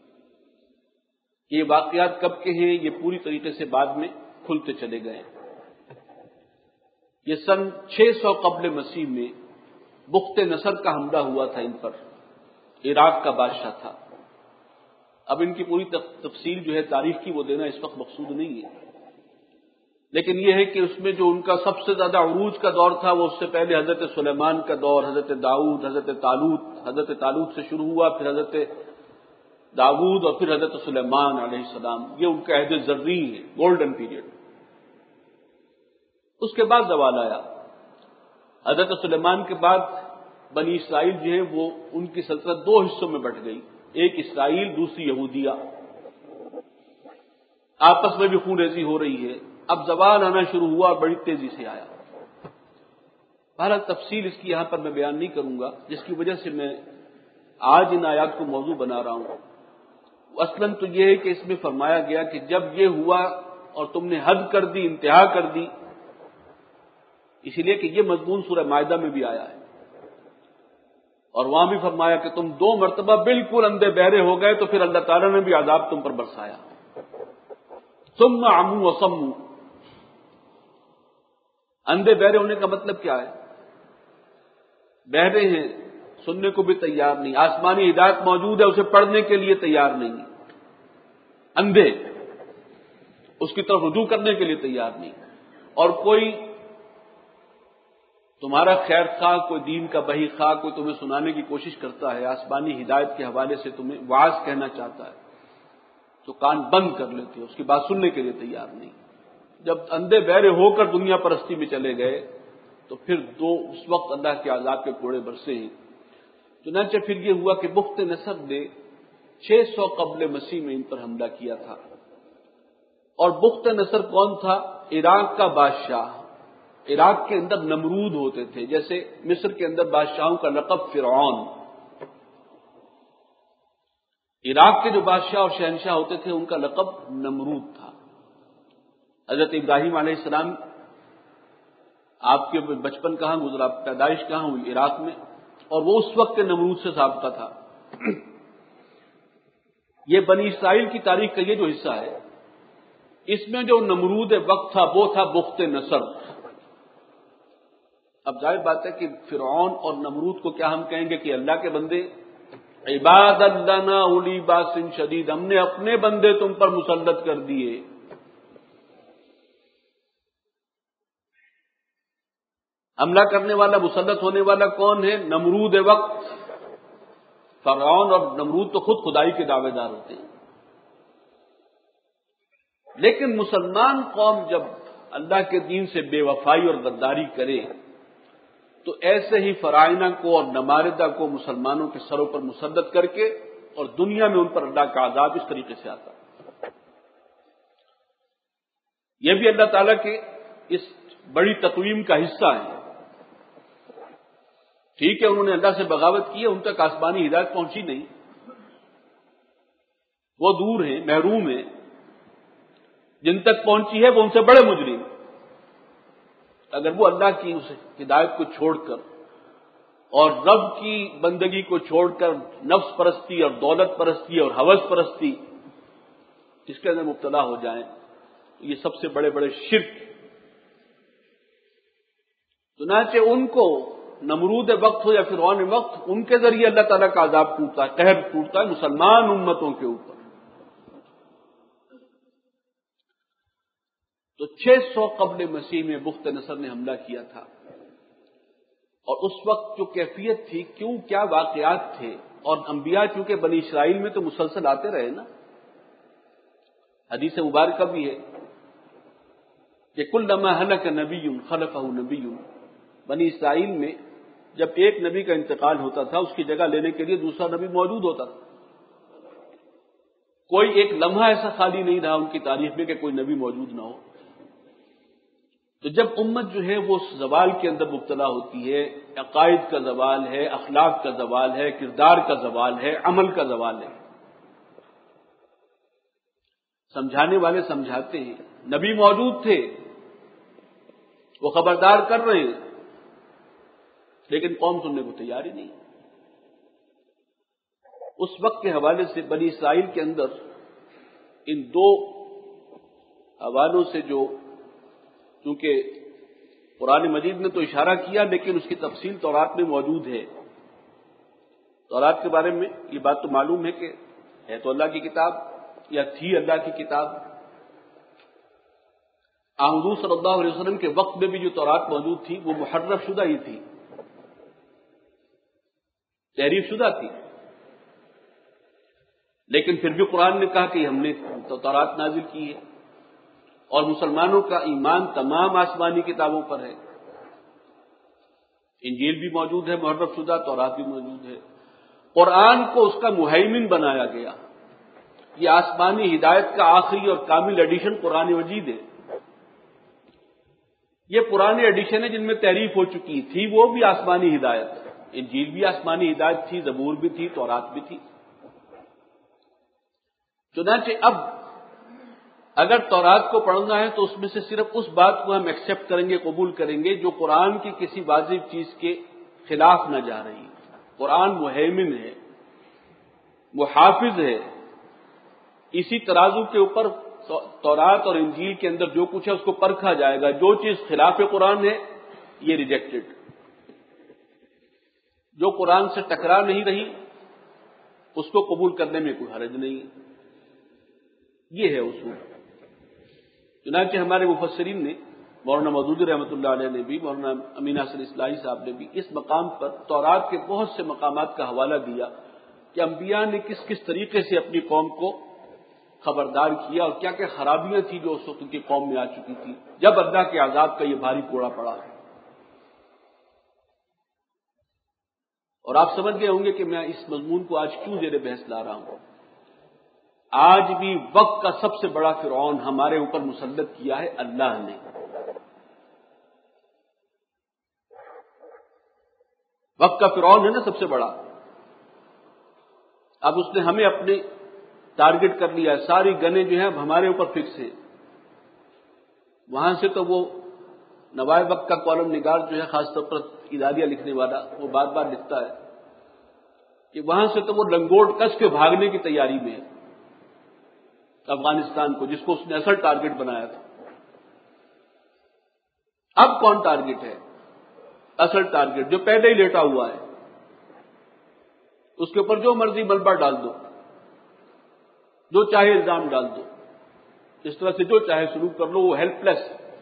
یہ واقعات کب کے ہیں، یہ پوری طریقے سے بعد میں کھلتے چلے گئے۔ یہ سن چھ سو قبل مسیح میں بخت نصر کا حملہ ہوا تھا ان پر، عراق کا بادشاہ تھا۔ اب ان کی پوری تفصیل جو ہے تاریخ کی وہ دینا اس وقت مقصود نہیں ہے، لیکن یہ ہے کہ اس میں جو ان کا سب سے زیادہ عروج کا دور تھا وہ اس سے پہلے حضرت سلیمان کا دور، حضرت داؤد، حضرت طالوت، حضرت طالوت سے شروع ہوا، پھر حضرت داؤد اور پھر حضرت سلیمان علیہ السلام، یہ ان کا عہد زرعی ہے، گولڈن پیریڈ۔ اس کے بعد زوال آیا۔ حضرت سلیمان کے بعد بنی اسرائیل جو ہیں وہ ان کی سلطنت دو حصوں میں بٹ گئی، ایک اسرائیل، دوسری یہودیہ، آپس میں بھی خون ریزی ہو رہی ہے۔ اب زوال آنا شروع ہوا اور بڑی تیزی سے آیا۔ بہرحال تفصیل اس کی یہاں پر میں بیان نہیں کروں گا، جس کی وجہ سے میں آج ان آیات کو موضوع بنا رہا ہوں۔ اصلاً تو یہ ہے کہ اس میں فرمایا گیا کہ جب یہ ہوا اور تم نے حد کر دی، انتہا کر دی، اسی لیے کہ یہ مضمون سورہ مائدہ میں بھی آیا ہے، اور وہاں بھی فرمایا کہ تم دو مرتبہ بالکل اندھے بہرے ہو گئے تو پھر اللہ تعالیٰ نے بھی عذاب تم پر برسایا۔ ثم عموا وصموا، اندھے بہرے ہونے کا مطلب کیا ہے؟ بہرے ہیں، سننے کو بھی تیار نہیں، آسمانی ہدایت موجود ہے اسے پڑھنے کے لیے تیار نہیں، اندھے، اس کی طرف رجوع کرنے کے لیے تیار نہیں۔ اور کوئی تمہارا خیر خواہ، کوئی دین کا بحی خواہ، کوئی تمہیں سنانے کی کوشش کرتا ہے، آسمانی ہدایت کے حوالے سے تمہیں واعظ کہنا چاہتا ہے تو کان بند کر لیتے، اس کی بات سننے کے لیے تیار نہیں۔ جب اندھے بہرے ہو کر دنیا پرستی میں چلے گئے تو پھر دو اس وقت اللہ کے عذاب کے کوڑے برسے ہیں۔ چنانچہ پھر یہ ہوا کہ بخت نصر نے چھ سو قبل مسیح میں ان پر حملہ کیا تھا، اور بخت نصر کون تھا؟ عراق کا بادشاہ۔ عراق کے اندر نمرود ہوتے تھے، جیسے مصر کے اندر بادشاہوں کا لقب فرعون، عراق کے جو بادشاہ اور شہنشاہ ہوتے تھے ان کا لقب نمرود تھا۔ حضرت ابراہیم علیہ السلام، آپ کے بچپن کہاں گزرا، پیدائش کہاں ہوئی؟ عراق میں، اور وہ اس وقت کے نمرود سے سابقہ تھا۔ یہ بنی اسرائیل کی تاریخ کا یہ جو حصہ ہے، اس میں جو نمرود وقت تھا وہ تھا بخت نصر۔ اب ظاہر بات ہے کہ فرعون اور نمرود کو کیا ہم کہیں گے کہ اللہ کے بندے؟ عباد لنا اولی باس شدید، ہم نے اپنے بندے تم پر مسلط کر دیے۔ حملہ کرنے والا، مسلط ہونے والا کون ہے؟ نمرود وقت۔ فرعون اور نمرود تو خود خدائی کے دعوے دار ہوتے ہیں، لیکن مسلمان قوم جب اللہ کے دین سے بے وفائی اور غداری کرے تو ایسے ہی فرائنہ کو اور نماردہ کو مسلمانوں کے سروں پر مسلط کر کے اور دنیا میں ان پر اللہ کا عذاب اس طریقے سے آتا ہے۔ یہ بھی اللہ تعالیٰ کے اس بڑی تقویم کا حصہ ہے۔ ٹھیک ہے، انہوں نے اللہ سے بغاوت کی ہے، ان تک آسمانی ہدایت پہنچی نہیں، وہ دور ہیں، محروم ہیں۔ جن تک پہنچی ہے وہ ان سے بڑے مجرم، اگر وہ اللہ کی اس ہدایت کو چھوڑ کر اور رب کی بندگی کو چھوڑ کر نفس پرستی اور دولت پرستی اور ہوس پرستی اس کے اندر مبتلا ہو جائیں تو یہ سب سے بڑے بڑے شرک۔ چنانچہ ان کو نمرود وقت ہو یا فرعون وقت، ان کے ذریعے اللہ تعالیٰ کا عذاب ٹوٹتا ہے، قہر ٹوٹتا ہے مسلمان امتوں کے اوپر۔ تو چھ سو قبل مسیح میں بخت نصر نے حملہ کیا تھا، اور اس وقت جو کیفیت تھی، کیوں کیا واقعات تھے، اور انبیاء چونکہ بنی اسرائیل میں تو مسلسل آتے رہے نا، حدیث مبارکہ بھی ہے کہ کلما ہلک نبی خلفہ نبی، بنی اسرائیل میں جب ایک نبی کا انتقال ہوتا تھا اس کی جگہ لینے کے لیے دوسرا نبی موجود ہوتا تھا، کوئی ایک لمحہ ایسا خالی نہیں رہا ان کی تاریخ میں کہ کوئی نبی موجود نہ ہو۔ تو جب امت جو ہے وہ زوال کے اندر مبتلا ہوتی ہے، عقائد کا زوال ہے، اخلاق کا زوال ہے، کردار کا زوال ہے، عمل کا زوال ہے، سمجھانے والے سمجھاتے ہیں، نبی موجود تھے، وہ خبردار کر رہے ہیں، لیکن قوم سننے کو تیار ہی نہیں۔ اس وقت کے حوالے سے بنی اسرائیل کے اندر ان دو حوالوں سے جو، چونکہ قرآن مجید نے تو اشارہ کیا لیکن اس کی تفصیل تورات میں موجود ہے۔ تورات کے بارے میں یہ بات تو معلوم ہے کہ ہے تو اللہ کی کتاب یا تھی اللہ کی کتاب۔ حضور صلی اللہ علیہ وسلم کے وقت میں بھی جو تورات موجود تھی وہ محرف شدہ ہی تھی، تحریف شدہ تھی، لیکن پھر بھی قرآن نے کہا کہ ہم نے تورات نازل کی ہے، اور مسلمانوں کا ایمان تمام آسمانی کتابوں پر ہے۔ انجیل بھی موجود ہے محرف شدہ، تورات بھی موجود ہے۔ قرآن کو اس کا مہیمن بنایا گیا، یہ آسمانی ہدایت کا آخری اور کامل ایڈیشن قرآن مجید ہے۔ یہ پرانے ایڈیشن ہیں جن میں تحریف ہو چکی تھی، وہ بھی آسمانی ہدایت، انجیل بھی آسمانی ہدایت تھی، زبور بھی تھی، تورات بھی تھی۔ چنانچہ اب اگر تورات کو پڑھنا ہے تو اس میں سے صرف اس بات کو ہم ایکسپٹ کریں گے، قبول کریں گے جو قرآن کی کسی واجب چیز کے خلاف نہ جا رہی ہے۔ قرآن مہیمن ہے، محافظ ہے، اسی ترازو کے اوپر تورات اور انجیل کے اندر جو کچھ ہے اس کو پرکھا جائے گا، جو چیز خلاف قرآن ہے یہ ریجیکٹڈ، جو قرآن سے ٹکرا نہیں رہی اس کو قبول کرنے میں کوئی حرج نہیں، یہ ہے اصول۔ چنانچہ ہمارے مفسرین نے، مولانا مودودی رحمۃ اللہ علیہ نے بھی، مولانا امین ناصر اصلاحی صاحب نے بھی اس مقام پر تورات کے بہت سے مقامات کا حوالہ دیا کہ انبیاء نے کس کس طریقے سے اپنی قوم کو خبردار کیا اور کیا کیا خرابیاں تھیں جو اس وقت ان کی قوم میں آ چکی تھی جب اللہ کے عذاب کا یہ بھاری کوڑا پڑا۔ اور آپ سمجھ گئے ہوں گے کہ میں اس مضمون کو آج کیوں زیر بحث لا رہا ہوں۔ آج بھی وقت کا سب سے بڑا فرعون ہمارے اوپر مسلط کیا ہے اللہ نے۔ وقت کا فرعون ہے نا سب سے بڑا، اب اس نے ہمیں اپنے ٹارگٹ کر لیا، ساری گنیں جو ہیں اب ہمارے اوپر فکس ہیں۔ وہاں سے تو وہ نوائے وقت کا کالم نگار جو ہے خاص طور پر اداریہ لکھنے والا، وہ بار بار لکھتا ہے کہ وہاں سے تو وہ لنگوٹ کس کے بھاگنے کی تیاری میں ہے افغانستان کو، جس کو اس نے اصل ٹارگٹ بنایا تھا۔ اب کون ٹارگٹ ہے؟ اصل ٹارگٹ جو پہلے ہی لیٹا ہوا ہے، اس کے اوپر جو مرضی ملبہ ڈال دو، جو چاہے الزام ڈال دو، اس طرح سے جو چاہے سلوک کر لو، وہ ہیلپ لیس،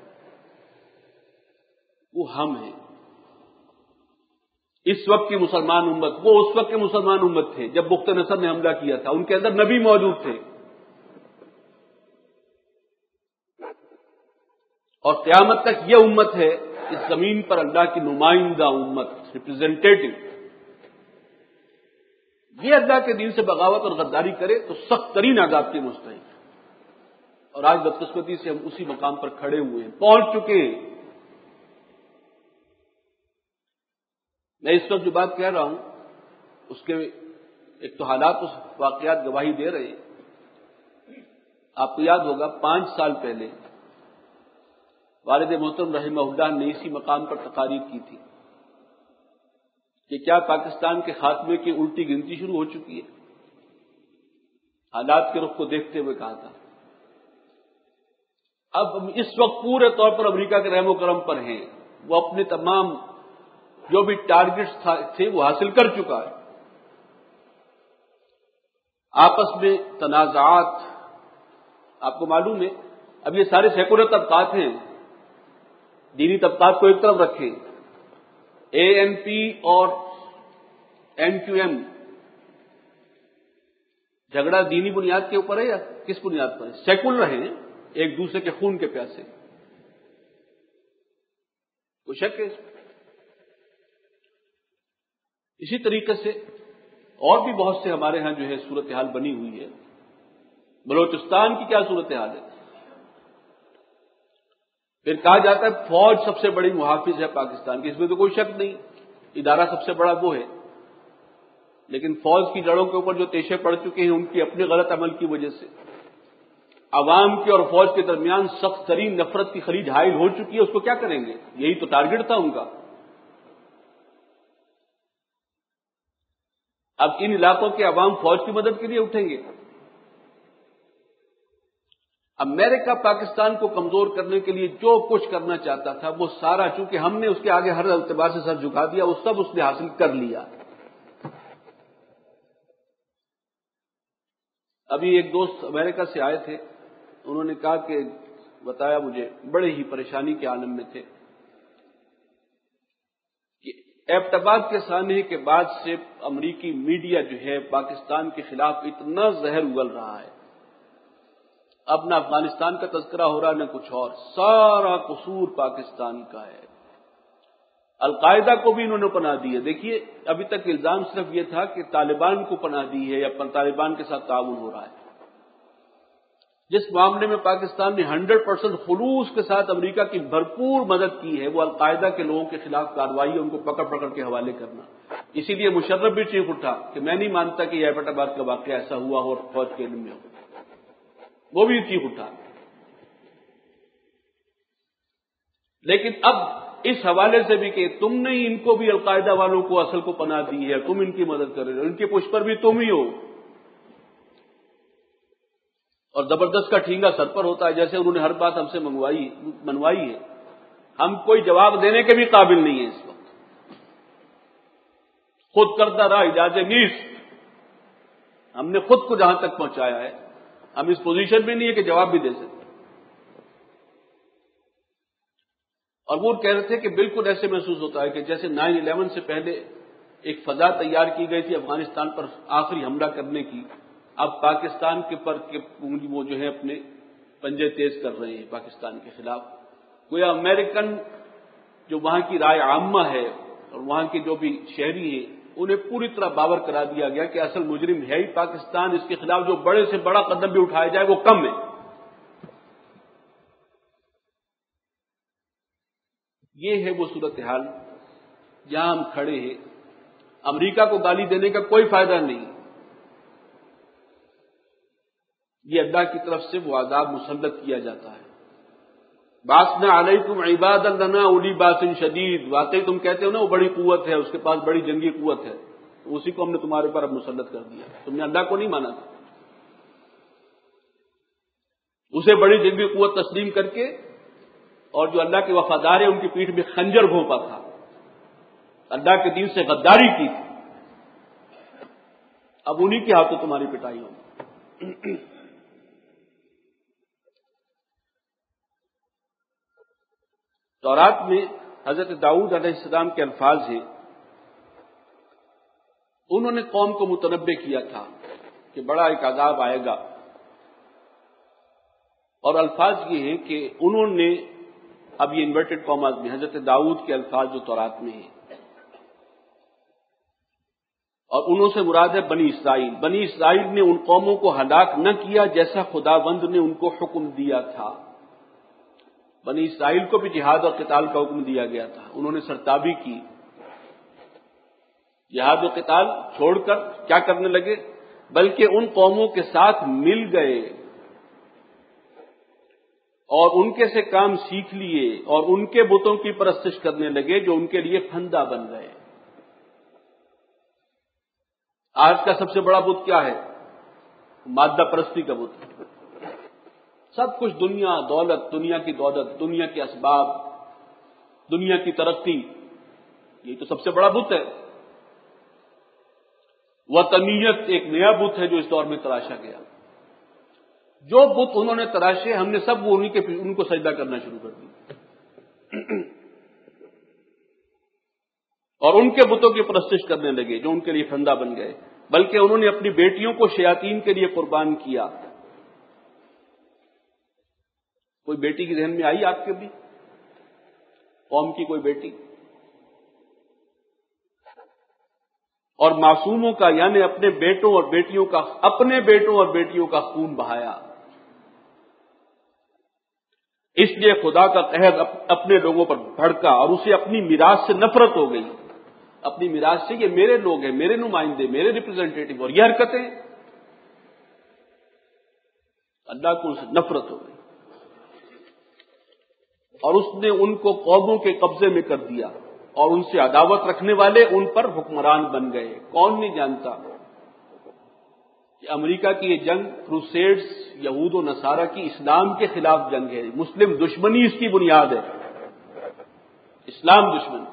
وہ ہم ہیں اس وقت کی مسلمان امت۔ وہ اس وقت کے مسلمان امت تھے جب بخت نصر نے حملہ کیا تھا، ان کے اندر نبی موجود تھے، اور قیامت تک یہ امت ہے اس زمین پر اللہ کی نمائندہ امت، ریپرزینٹیٹو۔ یہ اللہ کے دین سے بغاوت اور غداری کرے تو سخت ترین عذاب کے مستحق، اور آج بدقسمتی سے ہم اسی مقام پر کھڑے ہوئے ہیں، پہنچ چکے ہیں۔ میں اس وقت جو بات کہہ رہا ہوں اس کے ایک تو حالات اس واقعات گواہی دے رہے ہیں۔ آپ کو یاد ہوگا پانچ سال پہلے والد محترم رحمہ اللہ نے اسی مقام پر تقاریر کی تھی کہ کیا پاکستان کے خاتمے کی الٹی گنتی شروع ہو چکی ہے؟ حالات کے رخ کو دیکھتے ہوئے کہا تھا۔ اب ہم اس وقت پورے طور پر امریکہ کے رحم و کرم پر ہیں، وہ اپنے تمام جو بھی ٹارگٹس تھے وہ حاصل کر چکا ہے۔ آپس میں تنازعات، آپ کو معلوم ہے اب یہ سارے سیکولر طبقات ہیں، دینی طبقات کو ایک طرف رکھیں، اے این پی اور این کیو ایم، جھگڑا دینی بنیاد کے اوپر ہے یا کس بنیاد پر ہے؟ سیکولر ہیں، ایک دوسرے کے خون کے پیاسے، کوئی شک ہے؟ اسی طریقے سے اور بھی بہت سے ہمارے ہاں جو ہے صورتحال بنی ہوئی ہے۔ بلوچستان کی کیا صورتحال ہے؟ پھر کہا جاتا ہے فوج سب سے بڑی محافظ ہے پاکستان کی، اس میں تو کوئی شک نہیں، ادارہ سب سے بڑا وہ ہے، لیکن فوج کی جڑوں کے اوپر جو تیشے پڑ چکے ہیں ان کی اپنے غلط عمل کی وجہ سے عوام کے اور فوج کے درمیان سخت ترین نفرت کی خلیج حائل ہو چکی ہے۔ اس کو کیا کریں گے؟ یہی تو ٹارگٹ تھا ان کا۔ اب ان علاقوں کے عوام فوج کی مدد کے لیے اٹھیں گے۔ امریکہ پاکستان کو کمزور کرنے کے لیے جو کچھ کرنا چاہتا تھا وہ سارا، چونکہ ہم نے اس کے آگے ہر اعتبار سے سر جھکا دیا، وہ سب اس نے حاصل کر لیا۔ ابھی ایک دوست امریکہ سے آئے تھے، انہوں نے کہا کہ بتایا مجھے بڑے ہی پریشانی کے عالم میں تھے کہ ایبٹ آباد کے سانحے کے بعد سے امریکی میڈیا جو ہے پاکستان کے خلاف اتنا زہر اگل رہا ہے، اب نہ افغانستان کا تذکرہ ہو رہا نہ کچھ اور، سارا قصور پاکستان کا ہے۔ القاعدہ کو بھی انہوں نے پناہ دی ہے۔ دیکھیے ابھی تک الزام صرف یہ تھا کہ طالبان کو پناہ دی ہے یا طالبان کے ساتھ تعاون ہو رہا ہے۔ جس معاملے میں پاکستان نے ہنڈریڈ پرسینٹ خلوص کے ساتھ امریکہ کی بھرپور مدد کی ہے وہ القاعدہ کے لوگوں کے خلاف کارروائی ہے، ان کو پکڑ پکڑ کے حوالے کرنا۔ اسی لیے مشرف بھی چیخ اٹھا کہ میں نہیں مانتا کہ یہ ایبٹ آباد کا واقعہ ایسا ہوا ہو اور فوج کے علم میں ہو، وہ بھی چیخ اٹھا۔ لیکن اب اس حوالے سے بھی کہ تم نے ان کو بھی القاعدہ والوں کو اصل کو پناہ دی ہے، تم ان کی مدد کر رہے ہو، ان کے پشت پر بھی تم ہی ہو، اور زبردست کا ٹھینگا سر پر ہوتا ہے، جیسے انہوں نے ہر بات ہم سے منگوائی منوائی ہے۔ ہم کوئی جواب دینے کے بھی قابل نہیں ہیں اس وقت، خود کردہ رہا اجازے نیست، ہم نے خود کو جہاں تک پہنچایا ہے ہم اس پوزیشن میں نہیں ہے کہ جواب بھی دے سکتے۔ اور وہ کہہ رہے تھے کہ بالکل ایسے محسوس ہوتا ہے کہ جیسے نائن الیون سے پہلے ایک فضا تیار کی گئی تھی افغانستان پر آخری حملہ کرنے کی، اب پاکستان کے پر وہ جو ہے اپنے پنجے تیز کر رہے ہیں پاکستان کے خلاف۔ گویا امریکن جو وہاں کی رائے عامہ ہے اور وہاں کے جو بھی شہری ہیں انہیں پوری طرح باور کرا دیا گیا کہ اصل مجرم ہے ہی پاکستان، اس کے خلاف جو بڑے سے بڑا قدم بھی اٹھایا جائے وہ کم ہے۔ یہ ہے وہ صورتحال جہاں ہم کھڑے ہیں۔ امریکہ کو گالی دینے کا کوئی فائدہ نہیں، یہ اللہ کی طرف سے وہ عذاب مسلط کیا جاتا ہے۔ باسنا علیکم عباد لنا اولی باس شدید، واقعی تم کہتے ہو نا وہ بڑی قوت ہے، اس کے پاس بڑی جنگی قوت ہے، اسی کو ہم نے تمہارے اوپر اب مسلط کر دیا۔ تم نے اللہ کو نہیں مانا تھا، اسے بڑی جنگی قوت تسلیم کر کے، اور جو اللہ کے وفادار ہیں ان کی پیٹھ میں خنجر گھونپا تھا، اللہ کے دین سے غداری کی تھی۔ اب انہی کے ہاتھوں تمہاری پٹائی ہوگی۔ تورات میں حضرت داؤد علیہ السلام کے الفاظ ہیں، انہوں نے قوم کو متنبع کیا تھا کہ بڑا ایک عذاب آئے گا، اور الفاظ یہ ہیں کہ انہوں نے، اب یہ انورٹڈ کاماز میں حضرت داؤد کے الفاظ جو تورات میں ہیں، اور انہوں سے مراد ہے بنی اسرائیل۔ بنی اسرائیل نے ان قوموں کو ہلاک نہ کیا جیسا خداوند نے ان کو حکم دیا تھا۔ بنی اسرائیل کو بھی جہاد اور قتال کا حکم دیا گیا تھا، انہوں نے سرتابی کی، جہاد و قتال چھوڑ کر کیا کرنے لگے، بلکہ ان قوموں کے ساتھ مل گئے اور ان کے سے کام سیکھ لیے اور ان کے بتوں کی پرستش کرنے لگے جو ان کے لیے پھندا بن گئے۔ آج کا سب سے بڑا بت کیا ہے؟ مادہ پرستی کا بت۔ سب کچھ دنیا، دولت، دنیا کی دولت، دنیا کے اسباب، دنیا کی ترقی، یہ تو سب سے بڑا بت ہے۔ وطنیت ایک نیا بت ہے جو اس دور میں تراشا گیا۔ جو بت انہوں نے تراشے، ہم نے سب وہ انہیں کے ان کو سجدہ کرنا شروع کر دیا اور ان کے بتوں کی پرستش کرنے لگے جو ان کے لیے پھندا بن گئے، بلکہ انہوں نے اپنی بیٹیوں کو شیاطین کے لیے قربان کیا۔ کوئی بیٹی کی ذہن میں آئی آپ کے بھی؟ قوم کی کوئی بیٹی؟ اور معصوموں کا، یعنی اپنے بیٹوں اور بیٹیوں کا اپنے بیٹوں اور بیٹیوں کا خون بہایا۔ اس لیے خدا کا قہر اپنے لوگوں پر بھڑکا اور اسے اپنی میراث سے نفرت ہو گئی۔ اپنی میراث سے، یہ میرے لوگ ہیں، میرے نمائندے، میرے ریپرزینٹیٹو، اور یہ حرکتیں، اللہ کو ان سے نفرت ہو گئی اور اس نے ان کو قوموں کے قبضے میں کر دیا اور ان سے عداوت رکھنے والے ان پر حکمران بن گئے۔ کون نہیں جانتا کہ امریکہ کی یہ جنگ کروسیڈز، یہود و نصارہ کی اسلام کے خلاف جنگ ہے، مسلم دشمنی اس کی بنیاد ہے، اسلام دشمنی۔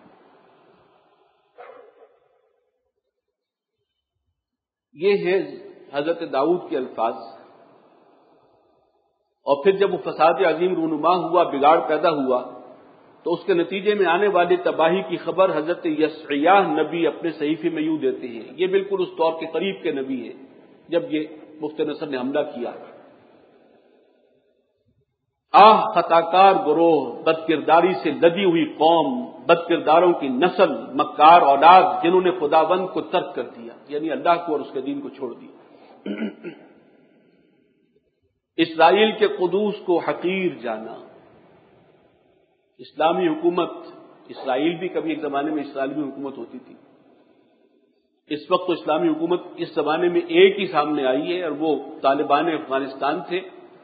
یہ ہے حضرت داؤد کے الفاظ۔ اور پھر جب وہ فساد عظیم رونما ہوا، بگاڑ پیدا ہوا، تو اس کے نتیجے میں آنے والی تباہی کی خبر حضرت یشعیاہ نبی اپنے صحیفے میں یوں دیتے ہیں۔ یہ بالکل اس دور کے قریب کے نبی ہیں جب یہ مفت نصر نے حملہ کیا۔ آہ خطاکار گروہ، بد کرداری سے لدی ہوئی قوم، بد کرداروں کی نسل، مکار اولاد، جنہوں نے خداوند کو ترک کر دیا، یعنی اللہ کو اور اس کے دین کو چھوڑ دیا، اسرائیل کے قدوس کو حقیر جانا۔ اسلامی حکومت، اسرائیل بھی کبھی ایک زمانے میں اسرائیلی حکومت ہوتی تھی، اس وقت تو اسلامی حکومت اس زمانے میں ایک ہی سامنے آئی ہے اور وہ طالبان افغانستان تھے،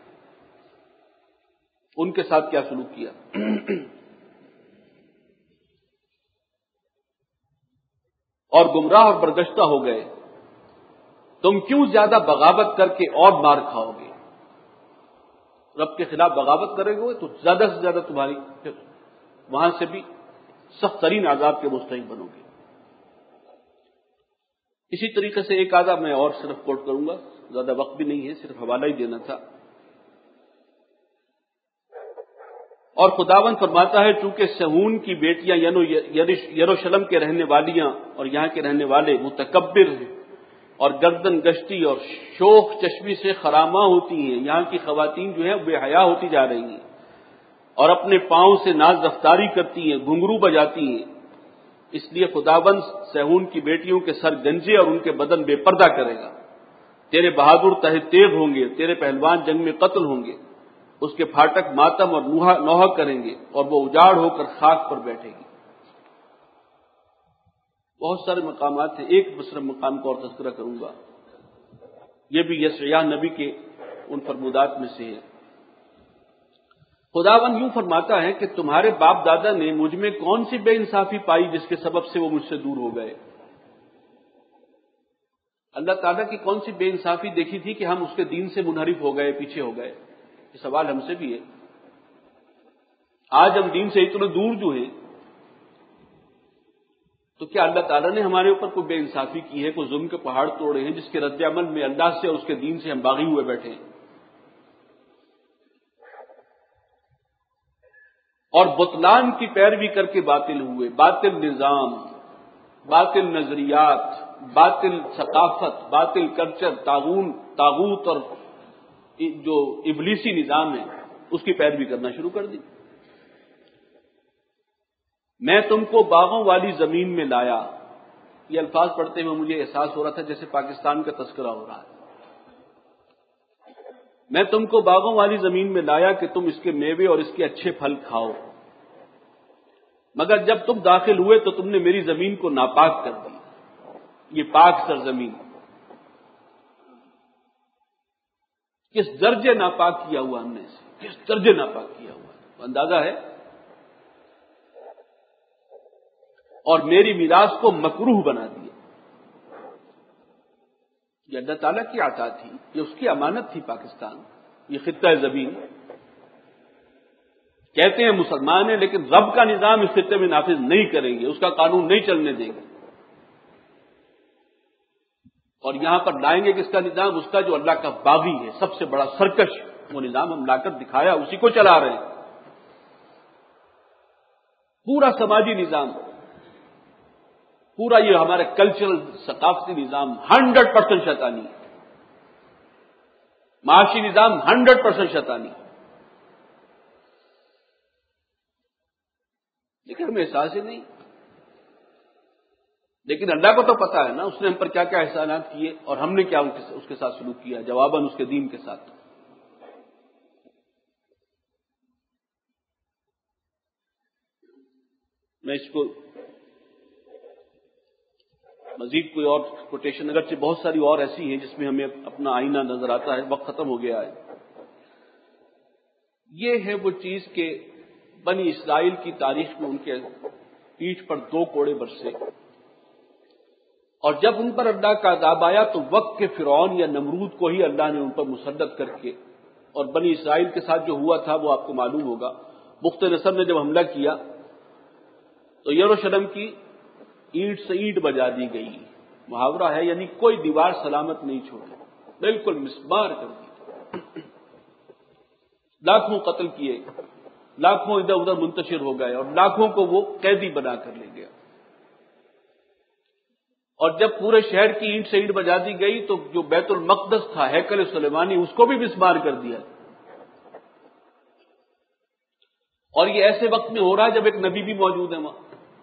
ان کے ساتھ کیا سلوک کیا۔ اور گمراہ اور برگشتہ ہو گئے، تم کیوں زیادہ بغاوت کر کے اور مار کھاؤ گے؟ رب کے خلاف بغاوت کرے گے تو زیادہ سے زیادہ تمہاری وہاں سے بھی سخت ترین عذاب کے مستحق بنو گے۔ اسی طریقے سے ایک آدھا میں اور صرف کوٹ کروں گا، زیادہ وقت بھی نہیں ہے، صرف حوالہ ہی دینا تھا۔ اور خداوند فرماتا ہے، چونکہ صہیون کی بیٹیاں یروشلم کے رہنے والیاں اور یہاں کے رہنے والے متکبر ہیں اور گردن گشتی اور شوخ چشمی سے خراماں ہوتی ہیں، یہاں کی خواتین جو ہیں بے حیا ہوتی جا رہی ہیں اور اپنے پاؤں سے ناز رفتاری کرتی ہیں، گھنگرو بجاتی ہیں، اس لیے خداوند صہیون کی بیٹیوں کے سر گنجے اور ان کے بدن بے پردہ کرے گا۔ تیرے بہادر تہے تیغ ہوں گے، تیرے پہلوان جنگ میں قتل ہوں گے، اس کے پھاٹک ماتم اور نوحہ کریں گے اور وہ اجاڑ ہو کر خاک پر بیٹھے گی۔ بہت سارے مقامات ہیں، ایک دوسرے مقام کا اور تذکرہ کروں گا، یہ بھی یشعیاہ نبی کے ان فرمودات میں سے ہے۔ خداوند یوں فرماتا ہے کہ تمہارے باپ دادا نے مجھ میں کون سی بے انصافی پائی جس کے سبب سے وہ مجھ سے دور ہو گئے؟ اللہ تعالیٰ کی کون سی بے انصافی دیکھی تھی کہ ہم اس کے دین سے منحرف ہو گئے، پیچھے ہو گئے؟ یہ سوال ہم سے بھی ہے۔ آج ہم دین سے اتنے دور جو ہیں، تو کیا اللہ تعالیٰ نے ہمارے اوپر کوئی بے انصافی کی ہے، کوئی ظلم کے پہاڑ توڑے ہیں جس کے رد عمل میں اللہ سے اور اس کے دین سے ہم باغی ہوئے بیٹھے ہیں؟ اور بطلان کی پیروی کر کے باطل ہوئے، باطل نظام، باطل نظریات، باطل ثقافت، باطل کلچر، طاغون طاغوت اور جو ابلیسی نظام ہے اس کی پیروی کرنا شروع کر دی۔ میں تم کو باغوں والی زمین میں لایا، یہ الفاظ پڑھتے ہوئے مجھے احساس ہو رہا تھا جیسے پاکستان کا تذکرہ ہو رہا ہے۔ میں تم کو باغوں والی زمین میں لایا کہ تم اس کے میوے اور اس کے اچھے پھل کھاؤ، مگر جب تم داخل ہوئے تو تم نے میری زمین کو ناپاک کر دی۔ یہ پاک سرزمین کس درجے ناپاک کیا ہوا ہم نے اسے، کس درجے ناپاک کیا ہوا، اندازہ ہے؟ اور میری میراث کو مکروہ بنا دیا۔ یہ اللہ تعالیٰ کی عطا تھی، یہ اس کی امانت تھی پاکستان، یہ خطہ زمین۔ کہتے ہیں مسلمان ہیں لیکن رب کا نظام اس خطے میں نافذ نہیں کریں گے، اس کا قانون نہیں چلنے دیں گے، اور یہاں پر لائیں گے کس کا نظام؟ اس کا جو اللہ کا باغی ہے، سب سے بڑا سرکش، وہ نظام ہم لا کر دکھایا، اسی کو چلا رہے ہیں۔ پورا سماجی نظام، پورا یہ ہمارے کلچرل ثقافتی نظام ہنڈریڈ پرسینٹ شیطانی، معاشی نظام ہنڈریڈ پرسینٹ شیطانی، لیکن ہمیں احساس ہی نہیں۔ لیکن اللہ کو تو پتا ہے نا اس نے ہم پر کیا کیا احسانات کیے اور ہم نے کیا اس کے ساتھ سلوک کیا جواباً اس کے دین کے ساتھ۔ میں اس کو مزید کوئی اور کوٹیشن، اگرچہ بہت ساری اور ایسی ہیں جس میں ہمیں اپنا آئینہ نظر آتا ہے، وقت ختم ہو گیا ہے۔ یہ ہے وہ چیز کہ بنی اسرائیل کی تاریخ میں ان کے پیٹھ پر دو کوڑے برسے، اور جب ان پر اللہ کا عذاب آیا تو وقت کے فرعون یا نمرود کو ہی اللہ نے ان پر مسلط کر کے، اور بنی اسرائیل کے ساتھ جو ہوا تھا وہ آپ کو معلوم ہوگا۔ بخت نصر نے جب حملہ کیا تو یروشلم کی اینٹ سے اینٹ بجا دی گئی، محاورہ ہے، یعنی کوئی دیوار سلامت نہیں چھوڑی، بالکل مسمار کر دی، لاکھوں قتل کیے، لاکھوں ادھر ادھر منتشر ہو گئے، اور لاکھوں کو وہ قیدی بنا کر لے گیا۔ اور جب پورے شہر کی اینٹ سے اینٹ بجا دی گئی تو جو بیت المقدس تھا، ہیکل سلیمانی، اس کو بھی مسمار کر دیا۔ اور یہ ایسے وقت میں ہو رہا ہے جب ایک نبی بھی موجود ہے وہاں،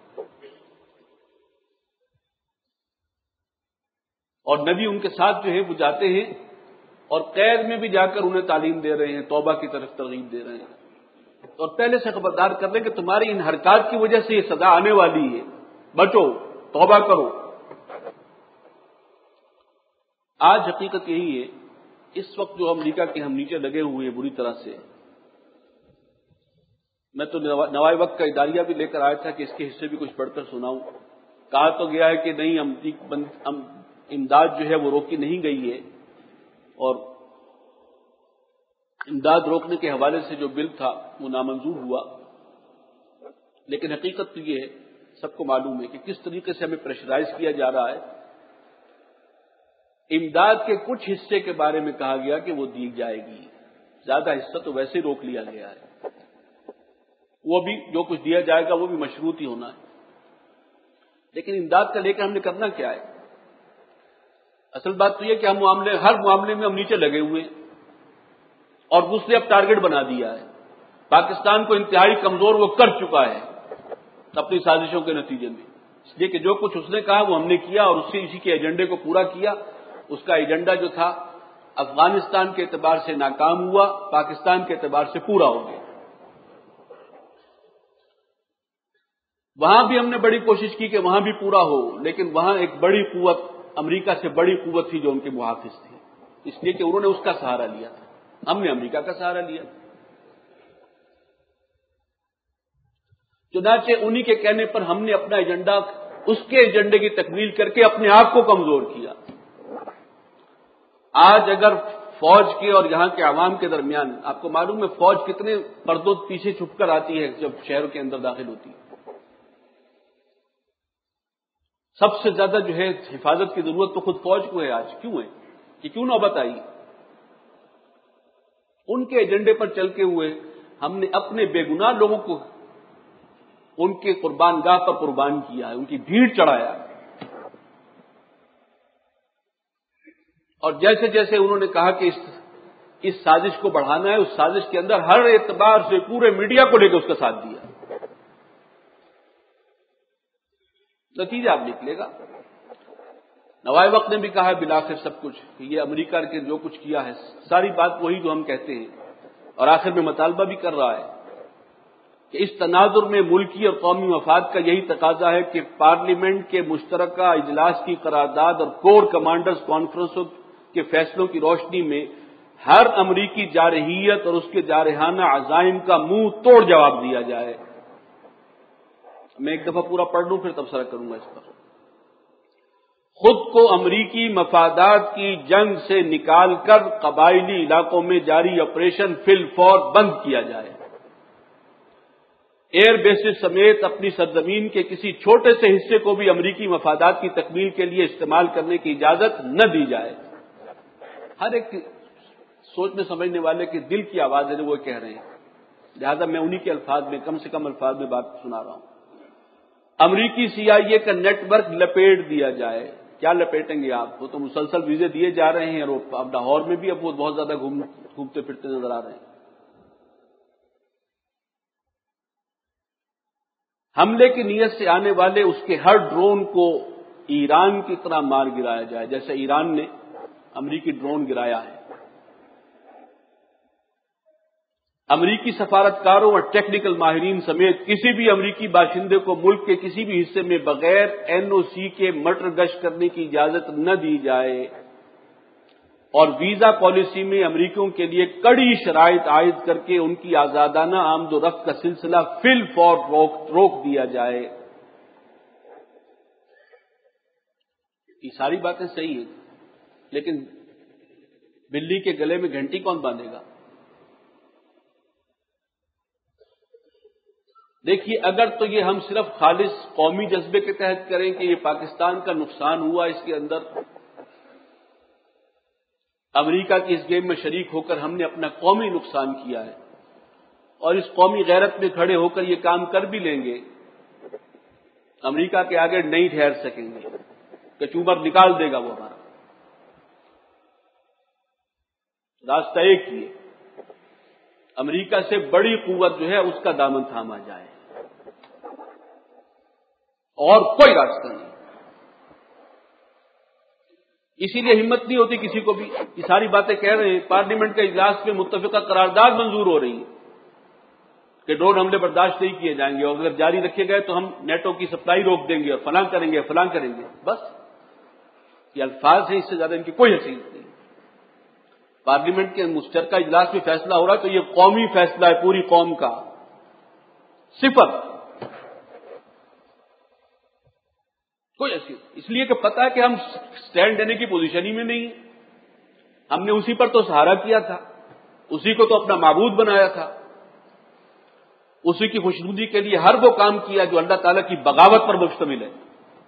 اور نبی ان کے ساتھ جو ہے وہ جاتے ہیں اور قید میں بھی جا کر انہیں تعلیم دے رہے ہیں، توبہ کی طرف ترغیب دے رہے ہیں، اور پہلے سے خبردار کر دیں کہ تمہاری ان حرکات کی وجہ سے یہ سزا آنے والی ہے، بچو، توبہ کرو۔ آج حقیقت یہی ہے، اس وقت جو امریکہ کے ہم نیچے لگے ہوئے ہیں بری طرح سے، میں تو نوائے وقت کا اداریہ بھی لے کر آیا تھا کہ اس کے حصے بھی کچھ پڑھ کر سناؤں۔ کہا تو گیا ہے کہ نہیں، امداد جو ہے وہ روکی نہیں گئی ہے، اور امداد روکنے کے حوالے سے جو بل تھا وہ نامنظور ہوا، لیکن حقیقت تو یہ ہے، سب کو معلوم ہے کہ کس طریقے سے ہمیں پریشرائز کیا جا رہا ہے۔ امداد کے کچھ حصے کے بارے میں کہا گیا کہ وہ دی جائے گی، زیادہ حصہ تو ویسے ہی روک لیا گیا ہے، وہ بھی جو کچھ دیا جائے گا وہ بھی مشروط ہی ہونا ہے۔ لیکن امداد کا لے کر ہم نے کرنا کیا ہے؟ اصل بات تو یہ کہ ہم معاملے ہر معاملے میں ہم نیچے لگے ہوئے ہیں، اور دوسرے اب ٹارگٹ بنا دیا ہے۔ پاکستان کو انتہائی کمزور وہ کر چکا ہے اپنی سازشوں کے نتیجے میں، اس لیے کہ جو کچھ اس نے کہا وہ ہم نے کیا، اور اس سے اسی کے ایجنڈے کو پورا کیا۔ اس کا ایجنڈا جو تھا افغانستان کے اعتبار سے ناکام ہوا، پاکستان کے اعتبار سے پورا ہو گیا۔ وہاں بھی ہم نے بڑی کوشش کی کہ وہاں بھی پورا ہو، لیکن وہاں ایک بڑی قوت، امریکہ سے بڑی قوت تھی جو ان کے محافظ تھی، اس لیے کہ انہوں نے اس کا سہارا لیا تھا، ہم نے امریکہ کا سہارا لیا۔ چنانچہ انہی کے کہنے پر ہم نے اپنا ایجنڈا، اس کے ایجنڈے کی تکمیل کر کے اپنے آپ کو کمزور کیا۔ آج اگر فوج کے اور یہاں کے عوام کے درمیان، آپ کو معلوم ہے فوج کتنے پردوں پیچھے چھپ کر آتی ہے جب شہروں کے اندر داخل ہوتی ہے، سب سے زیادہ جو ہے حفاظت کی ضرورت تو خود فوج کو ہے آج. کیوں ہے کہ کیوں نوبت آئی؟ ان کے ایجنڈے پر چل کے ہوئے ہم نے اپنے بے گناہ لوگوں کو ان کے قربان گاہ پر قربان کیا ہے، ان کی بھیڑ چڑھایا. اور جیسے جیسے انہوں نے کہا کہ اس اس سازش کو بڑھانا ہے، اس سازش کے اندر ہر اعتبار سے پورے میڈیا کو لے کے اس کا ساتھ دیا. نتیجہ اب نکلے گا. نوائے وقت نے بھی کہا ہے بالآخر سب کچھ کہ یہ امریکہ کے جو کچھ کیا ہے ساری بات وہی جو ہم کہتے ہیں، اور آخر میں مطالبہ بھی کر رہا ہے کہ اس تناظر میں ملکی اور قومی مفاد کا یہی تقاضا ہے کہ پارلیمنٹ کے مشترکہ اجلاس کی قرارداد اور کور کمانڈرز کانفرنسوں کے فیصلوں کی روشنی میں ہر امریکی جارحیت اور اس کے جارحانہ عزائم کا منہ توڑ جواب دیا جائے. میں ایک دفعہ پورا پڑھ لوں پھر تبصرہ کروں گا اس پر. خود کو امریکی مفادات کی جنگ سے نکال کر قبائلی علاقوں میں جاری آپریشن فی الفور بند کیا جائے. ایئر بیسز سمیت اپنی سرزمین کے کسی چھوٹے سے حصے کو بھی امریکی مفادات کی تکمیل کے لیے استعمال کرنے کی اجازت نہ دی جائے. ہر ایک سوچنے سمجھنے والے کے دل کی آواز ہے وہ کہہ رہے ہیں، لہذا میں انہی کے الفاظ میں کم سے کم الفاظ میں بات سنا رہا ہوں. امریکی سی آئی اے کا نیٹ ورک لپیٹ دیا جائے. کیا لپیٹیں گے آپ؟ وہ تو مسلسل ویزے دیے جا رہے ہیں، اور اب لاہور میں بھی اب وہ بہت زیادہ گھومتے پھرتے نظر آ رہے ہیں. حملے کی نیت سے آنے والے اس کے ہر ڈرون کو ایران کی طرح مار گرایا جائے جیسے ایران نے امریکی ڈرون گرایا ہے. امریکی سفارتکاروں اور ٹیکنیکل ماہرین سمیت کسی بھی امریکی باشندے کو ملک کے کسی بھی حصے میں بغیر این او سی کے مٹر گشت کرنے کی اجازت نہ دی جائے، اور ویزا پالیسی میں امریکیوں کے لیے کڑی شرائط عائد کر کے ان کی آزادانہ آمد و رفت کا سلسلہ فی الفور روک, روک دیا جائے. یہ ساری باتیں صحیح ہیں، لیکن بلی کے گلے میں گھنٹی کون باندھے گا؟ دیکھیے، اگر تو یہ ہم صرف خالص قومی جذبے کے تحت کریں کہ یہ پاکستان کا نقصان ہوا، اس کے اندر امریکہ کی اس گیم میں شریک ہو کر ہم نے اپنا قومی نقصان کیا ہے، اور اس قومی غیرت میں کھڑے ہو کر یہ کام کر بھی لیں گے، امریکہ کے آگے نہیں ٹھہر سکیں گے، کچوبر نکال دے گا وہ ہمارا. راستہ ایک ہی ہے، امریکہ سے بڑی قوت جو ہے اس کا دامن تھاما جائے، اور کوئی راستہ نہیں. اسی لیے ہمت نہیں ہوتی کسی کو بھی. یہ ساری باتیں کہہ رہے ہیں، پارلیمنٹ کے اجلاس میں متفقہ قرارداد منظور ہو رہی ہے کہ ڈرون حملے برداشت نہیں کیے جائیں گے، اور اگر جاری رکھے گئے تو ہم نیٹو کی سپلائی روک دیں گے اور فلاں کریں گے فلاں کریں گے. بس یہ الفاظ ہیں، اس سے زیادہ ان کی کوئی حیثیت نہیں. پارلیمنٹ کے مشترکہ اجلاس میں فیصلہ ہو رہا ہے تو یہ قومی فیصلہ ہے، پوری قوم کا. صفر کوئی ایسی، اس لیے کہ پتا ہے کہ ہم سٹینڈ دینے کی پوزیشن ہی میں نہیں ہیں. ہم نے اسی پر تو سہارا کیا تھا، اسی کو تو اپنا معبود بنایا تھا، اسی کی خوشنودی کے لیے ہر وہ کام کیا جو اللہ تعالیٰ کی بغاوت پر مشتمل ہے.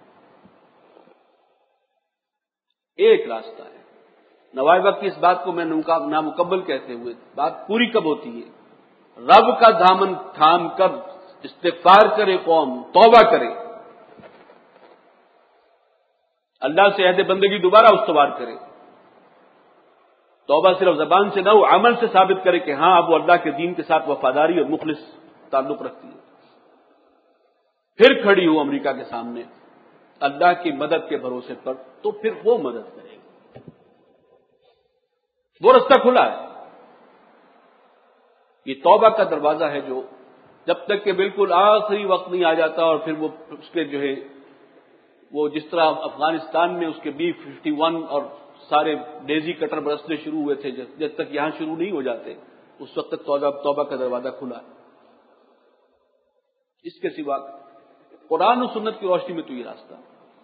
ایک راستہ ہے. نوائے وقت کی اس بات کو میں نامکمل کہتے ہوئے بات پوری کب ہوتی ہے؟ رب کا دامن تھام کر استغفار کرے قوم، توبہ کرے، اللہ سے عہد بندگی دوبارہ استوار کرے. توبہ صرف زبان سے نہ ہو، عمل سے ثابت کرے کہ ہاں اب وہ اللہ کے دین کے ساتھ وفاداری اور مخلص تعلق رکھتی ہے. پھر کھڑی ہو امریکہ کے سامنے اللہ کی مدد کے بھروسے پر، تو پھر وہ مدد کرے گی. وہ رستہ کھلا ہے. یہ توبہ کا دروازہ ہے جو جب تک کہ بالکل آخری وقت نہیں آ جاتا، اور پھر وہ اس کے جو ہے وہ جس طرح افغانستان میں اس کے بی ففٹی ون اور سارے ڈیزی کٹر برسنے شروع ہوئے تھے، جب تک یہاں شروع نہیں ہو جاتے اس وقت تک توبہ توبہ کا دروازہ کھلا ہے. اس کے سوا قرآن و سنت کی روشنی میں تو یہ راستہ،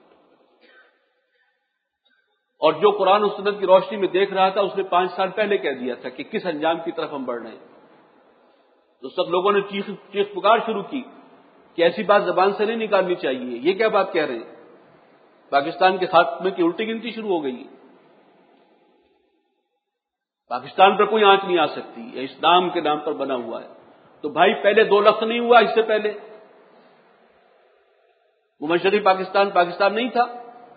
اور جو قرآن و سنت کی روشنی میں دیکھ رہا تھا اس نے پانچ سال پہلے کہہ دیا تھا کہ کس انجام کی طرف ہم بڑھ رہے ہیں. تو سب لوگوں نے چیخ چیخ پکار شروع کی کہ ایسی بات زبان سے نہیں نکالنی چاہیے، یہ کیا بات کہہ رہے ہیں. پاکستان کے خاتمے کی الٹی گنتی شروع ہو گئی ہے. پاکستان پر کوئی آنچ نہیں آ سکتی، یہ اسلام کے نام پر بنا ہوا ہے. تو بھائی پہلے دو لفظ نہیں ہوا، اس سے پہلے وہ مشرقی پاکستان پاکستان نہیں تھا.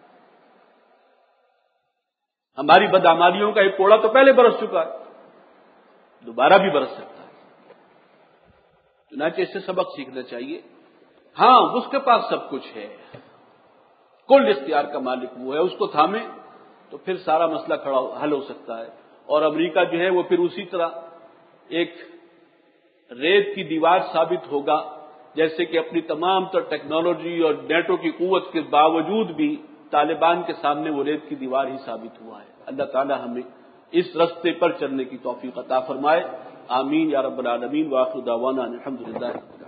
ہماری بدعمالیوں کا ایک کوڑا تو پہلے برس چکا ہے، دوبارہ بھی برس سکتا ہے. چنانچہ اس سے سبق سیکھنا چاہیے. ہاں اس کے پاس سب کچھ ہے، کل اختیار کا مالک وہ ہے، اس کو تھامے تو پھر سارا مسئلہ کھڑا حل ہو سکتا ہے. اور امریکہ جو ہے وہ پھر اسی طرح ایک ریت کی دیوار ثابت ہوگا، جیسے کہ اپنی تمام تر ٹیکنالوجی اور نیٹو کی قوت کے باوجود بھی طالبان کے سامنے وہ ریت کی دیوار ہی ثابت ہوا ہے. اللہ تعالی ہمیں اس رستے پر چلنے کی توفیق عطا فرمائے. آمین یا رب العالمین. وآخر دعوانا الحمدللہ.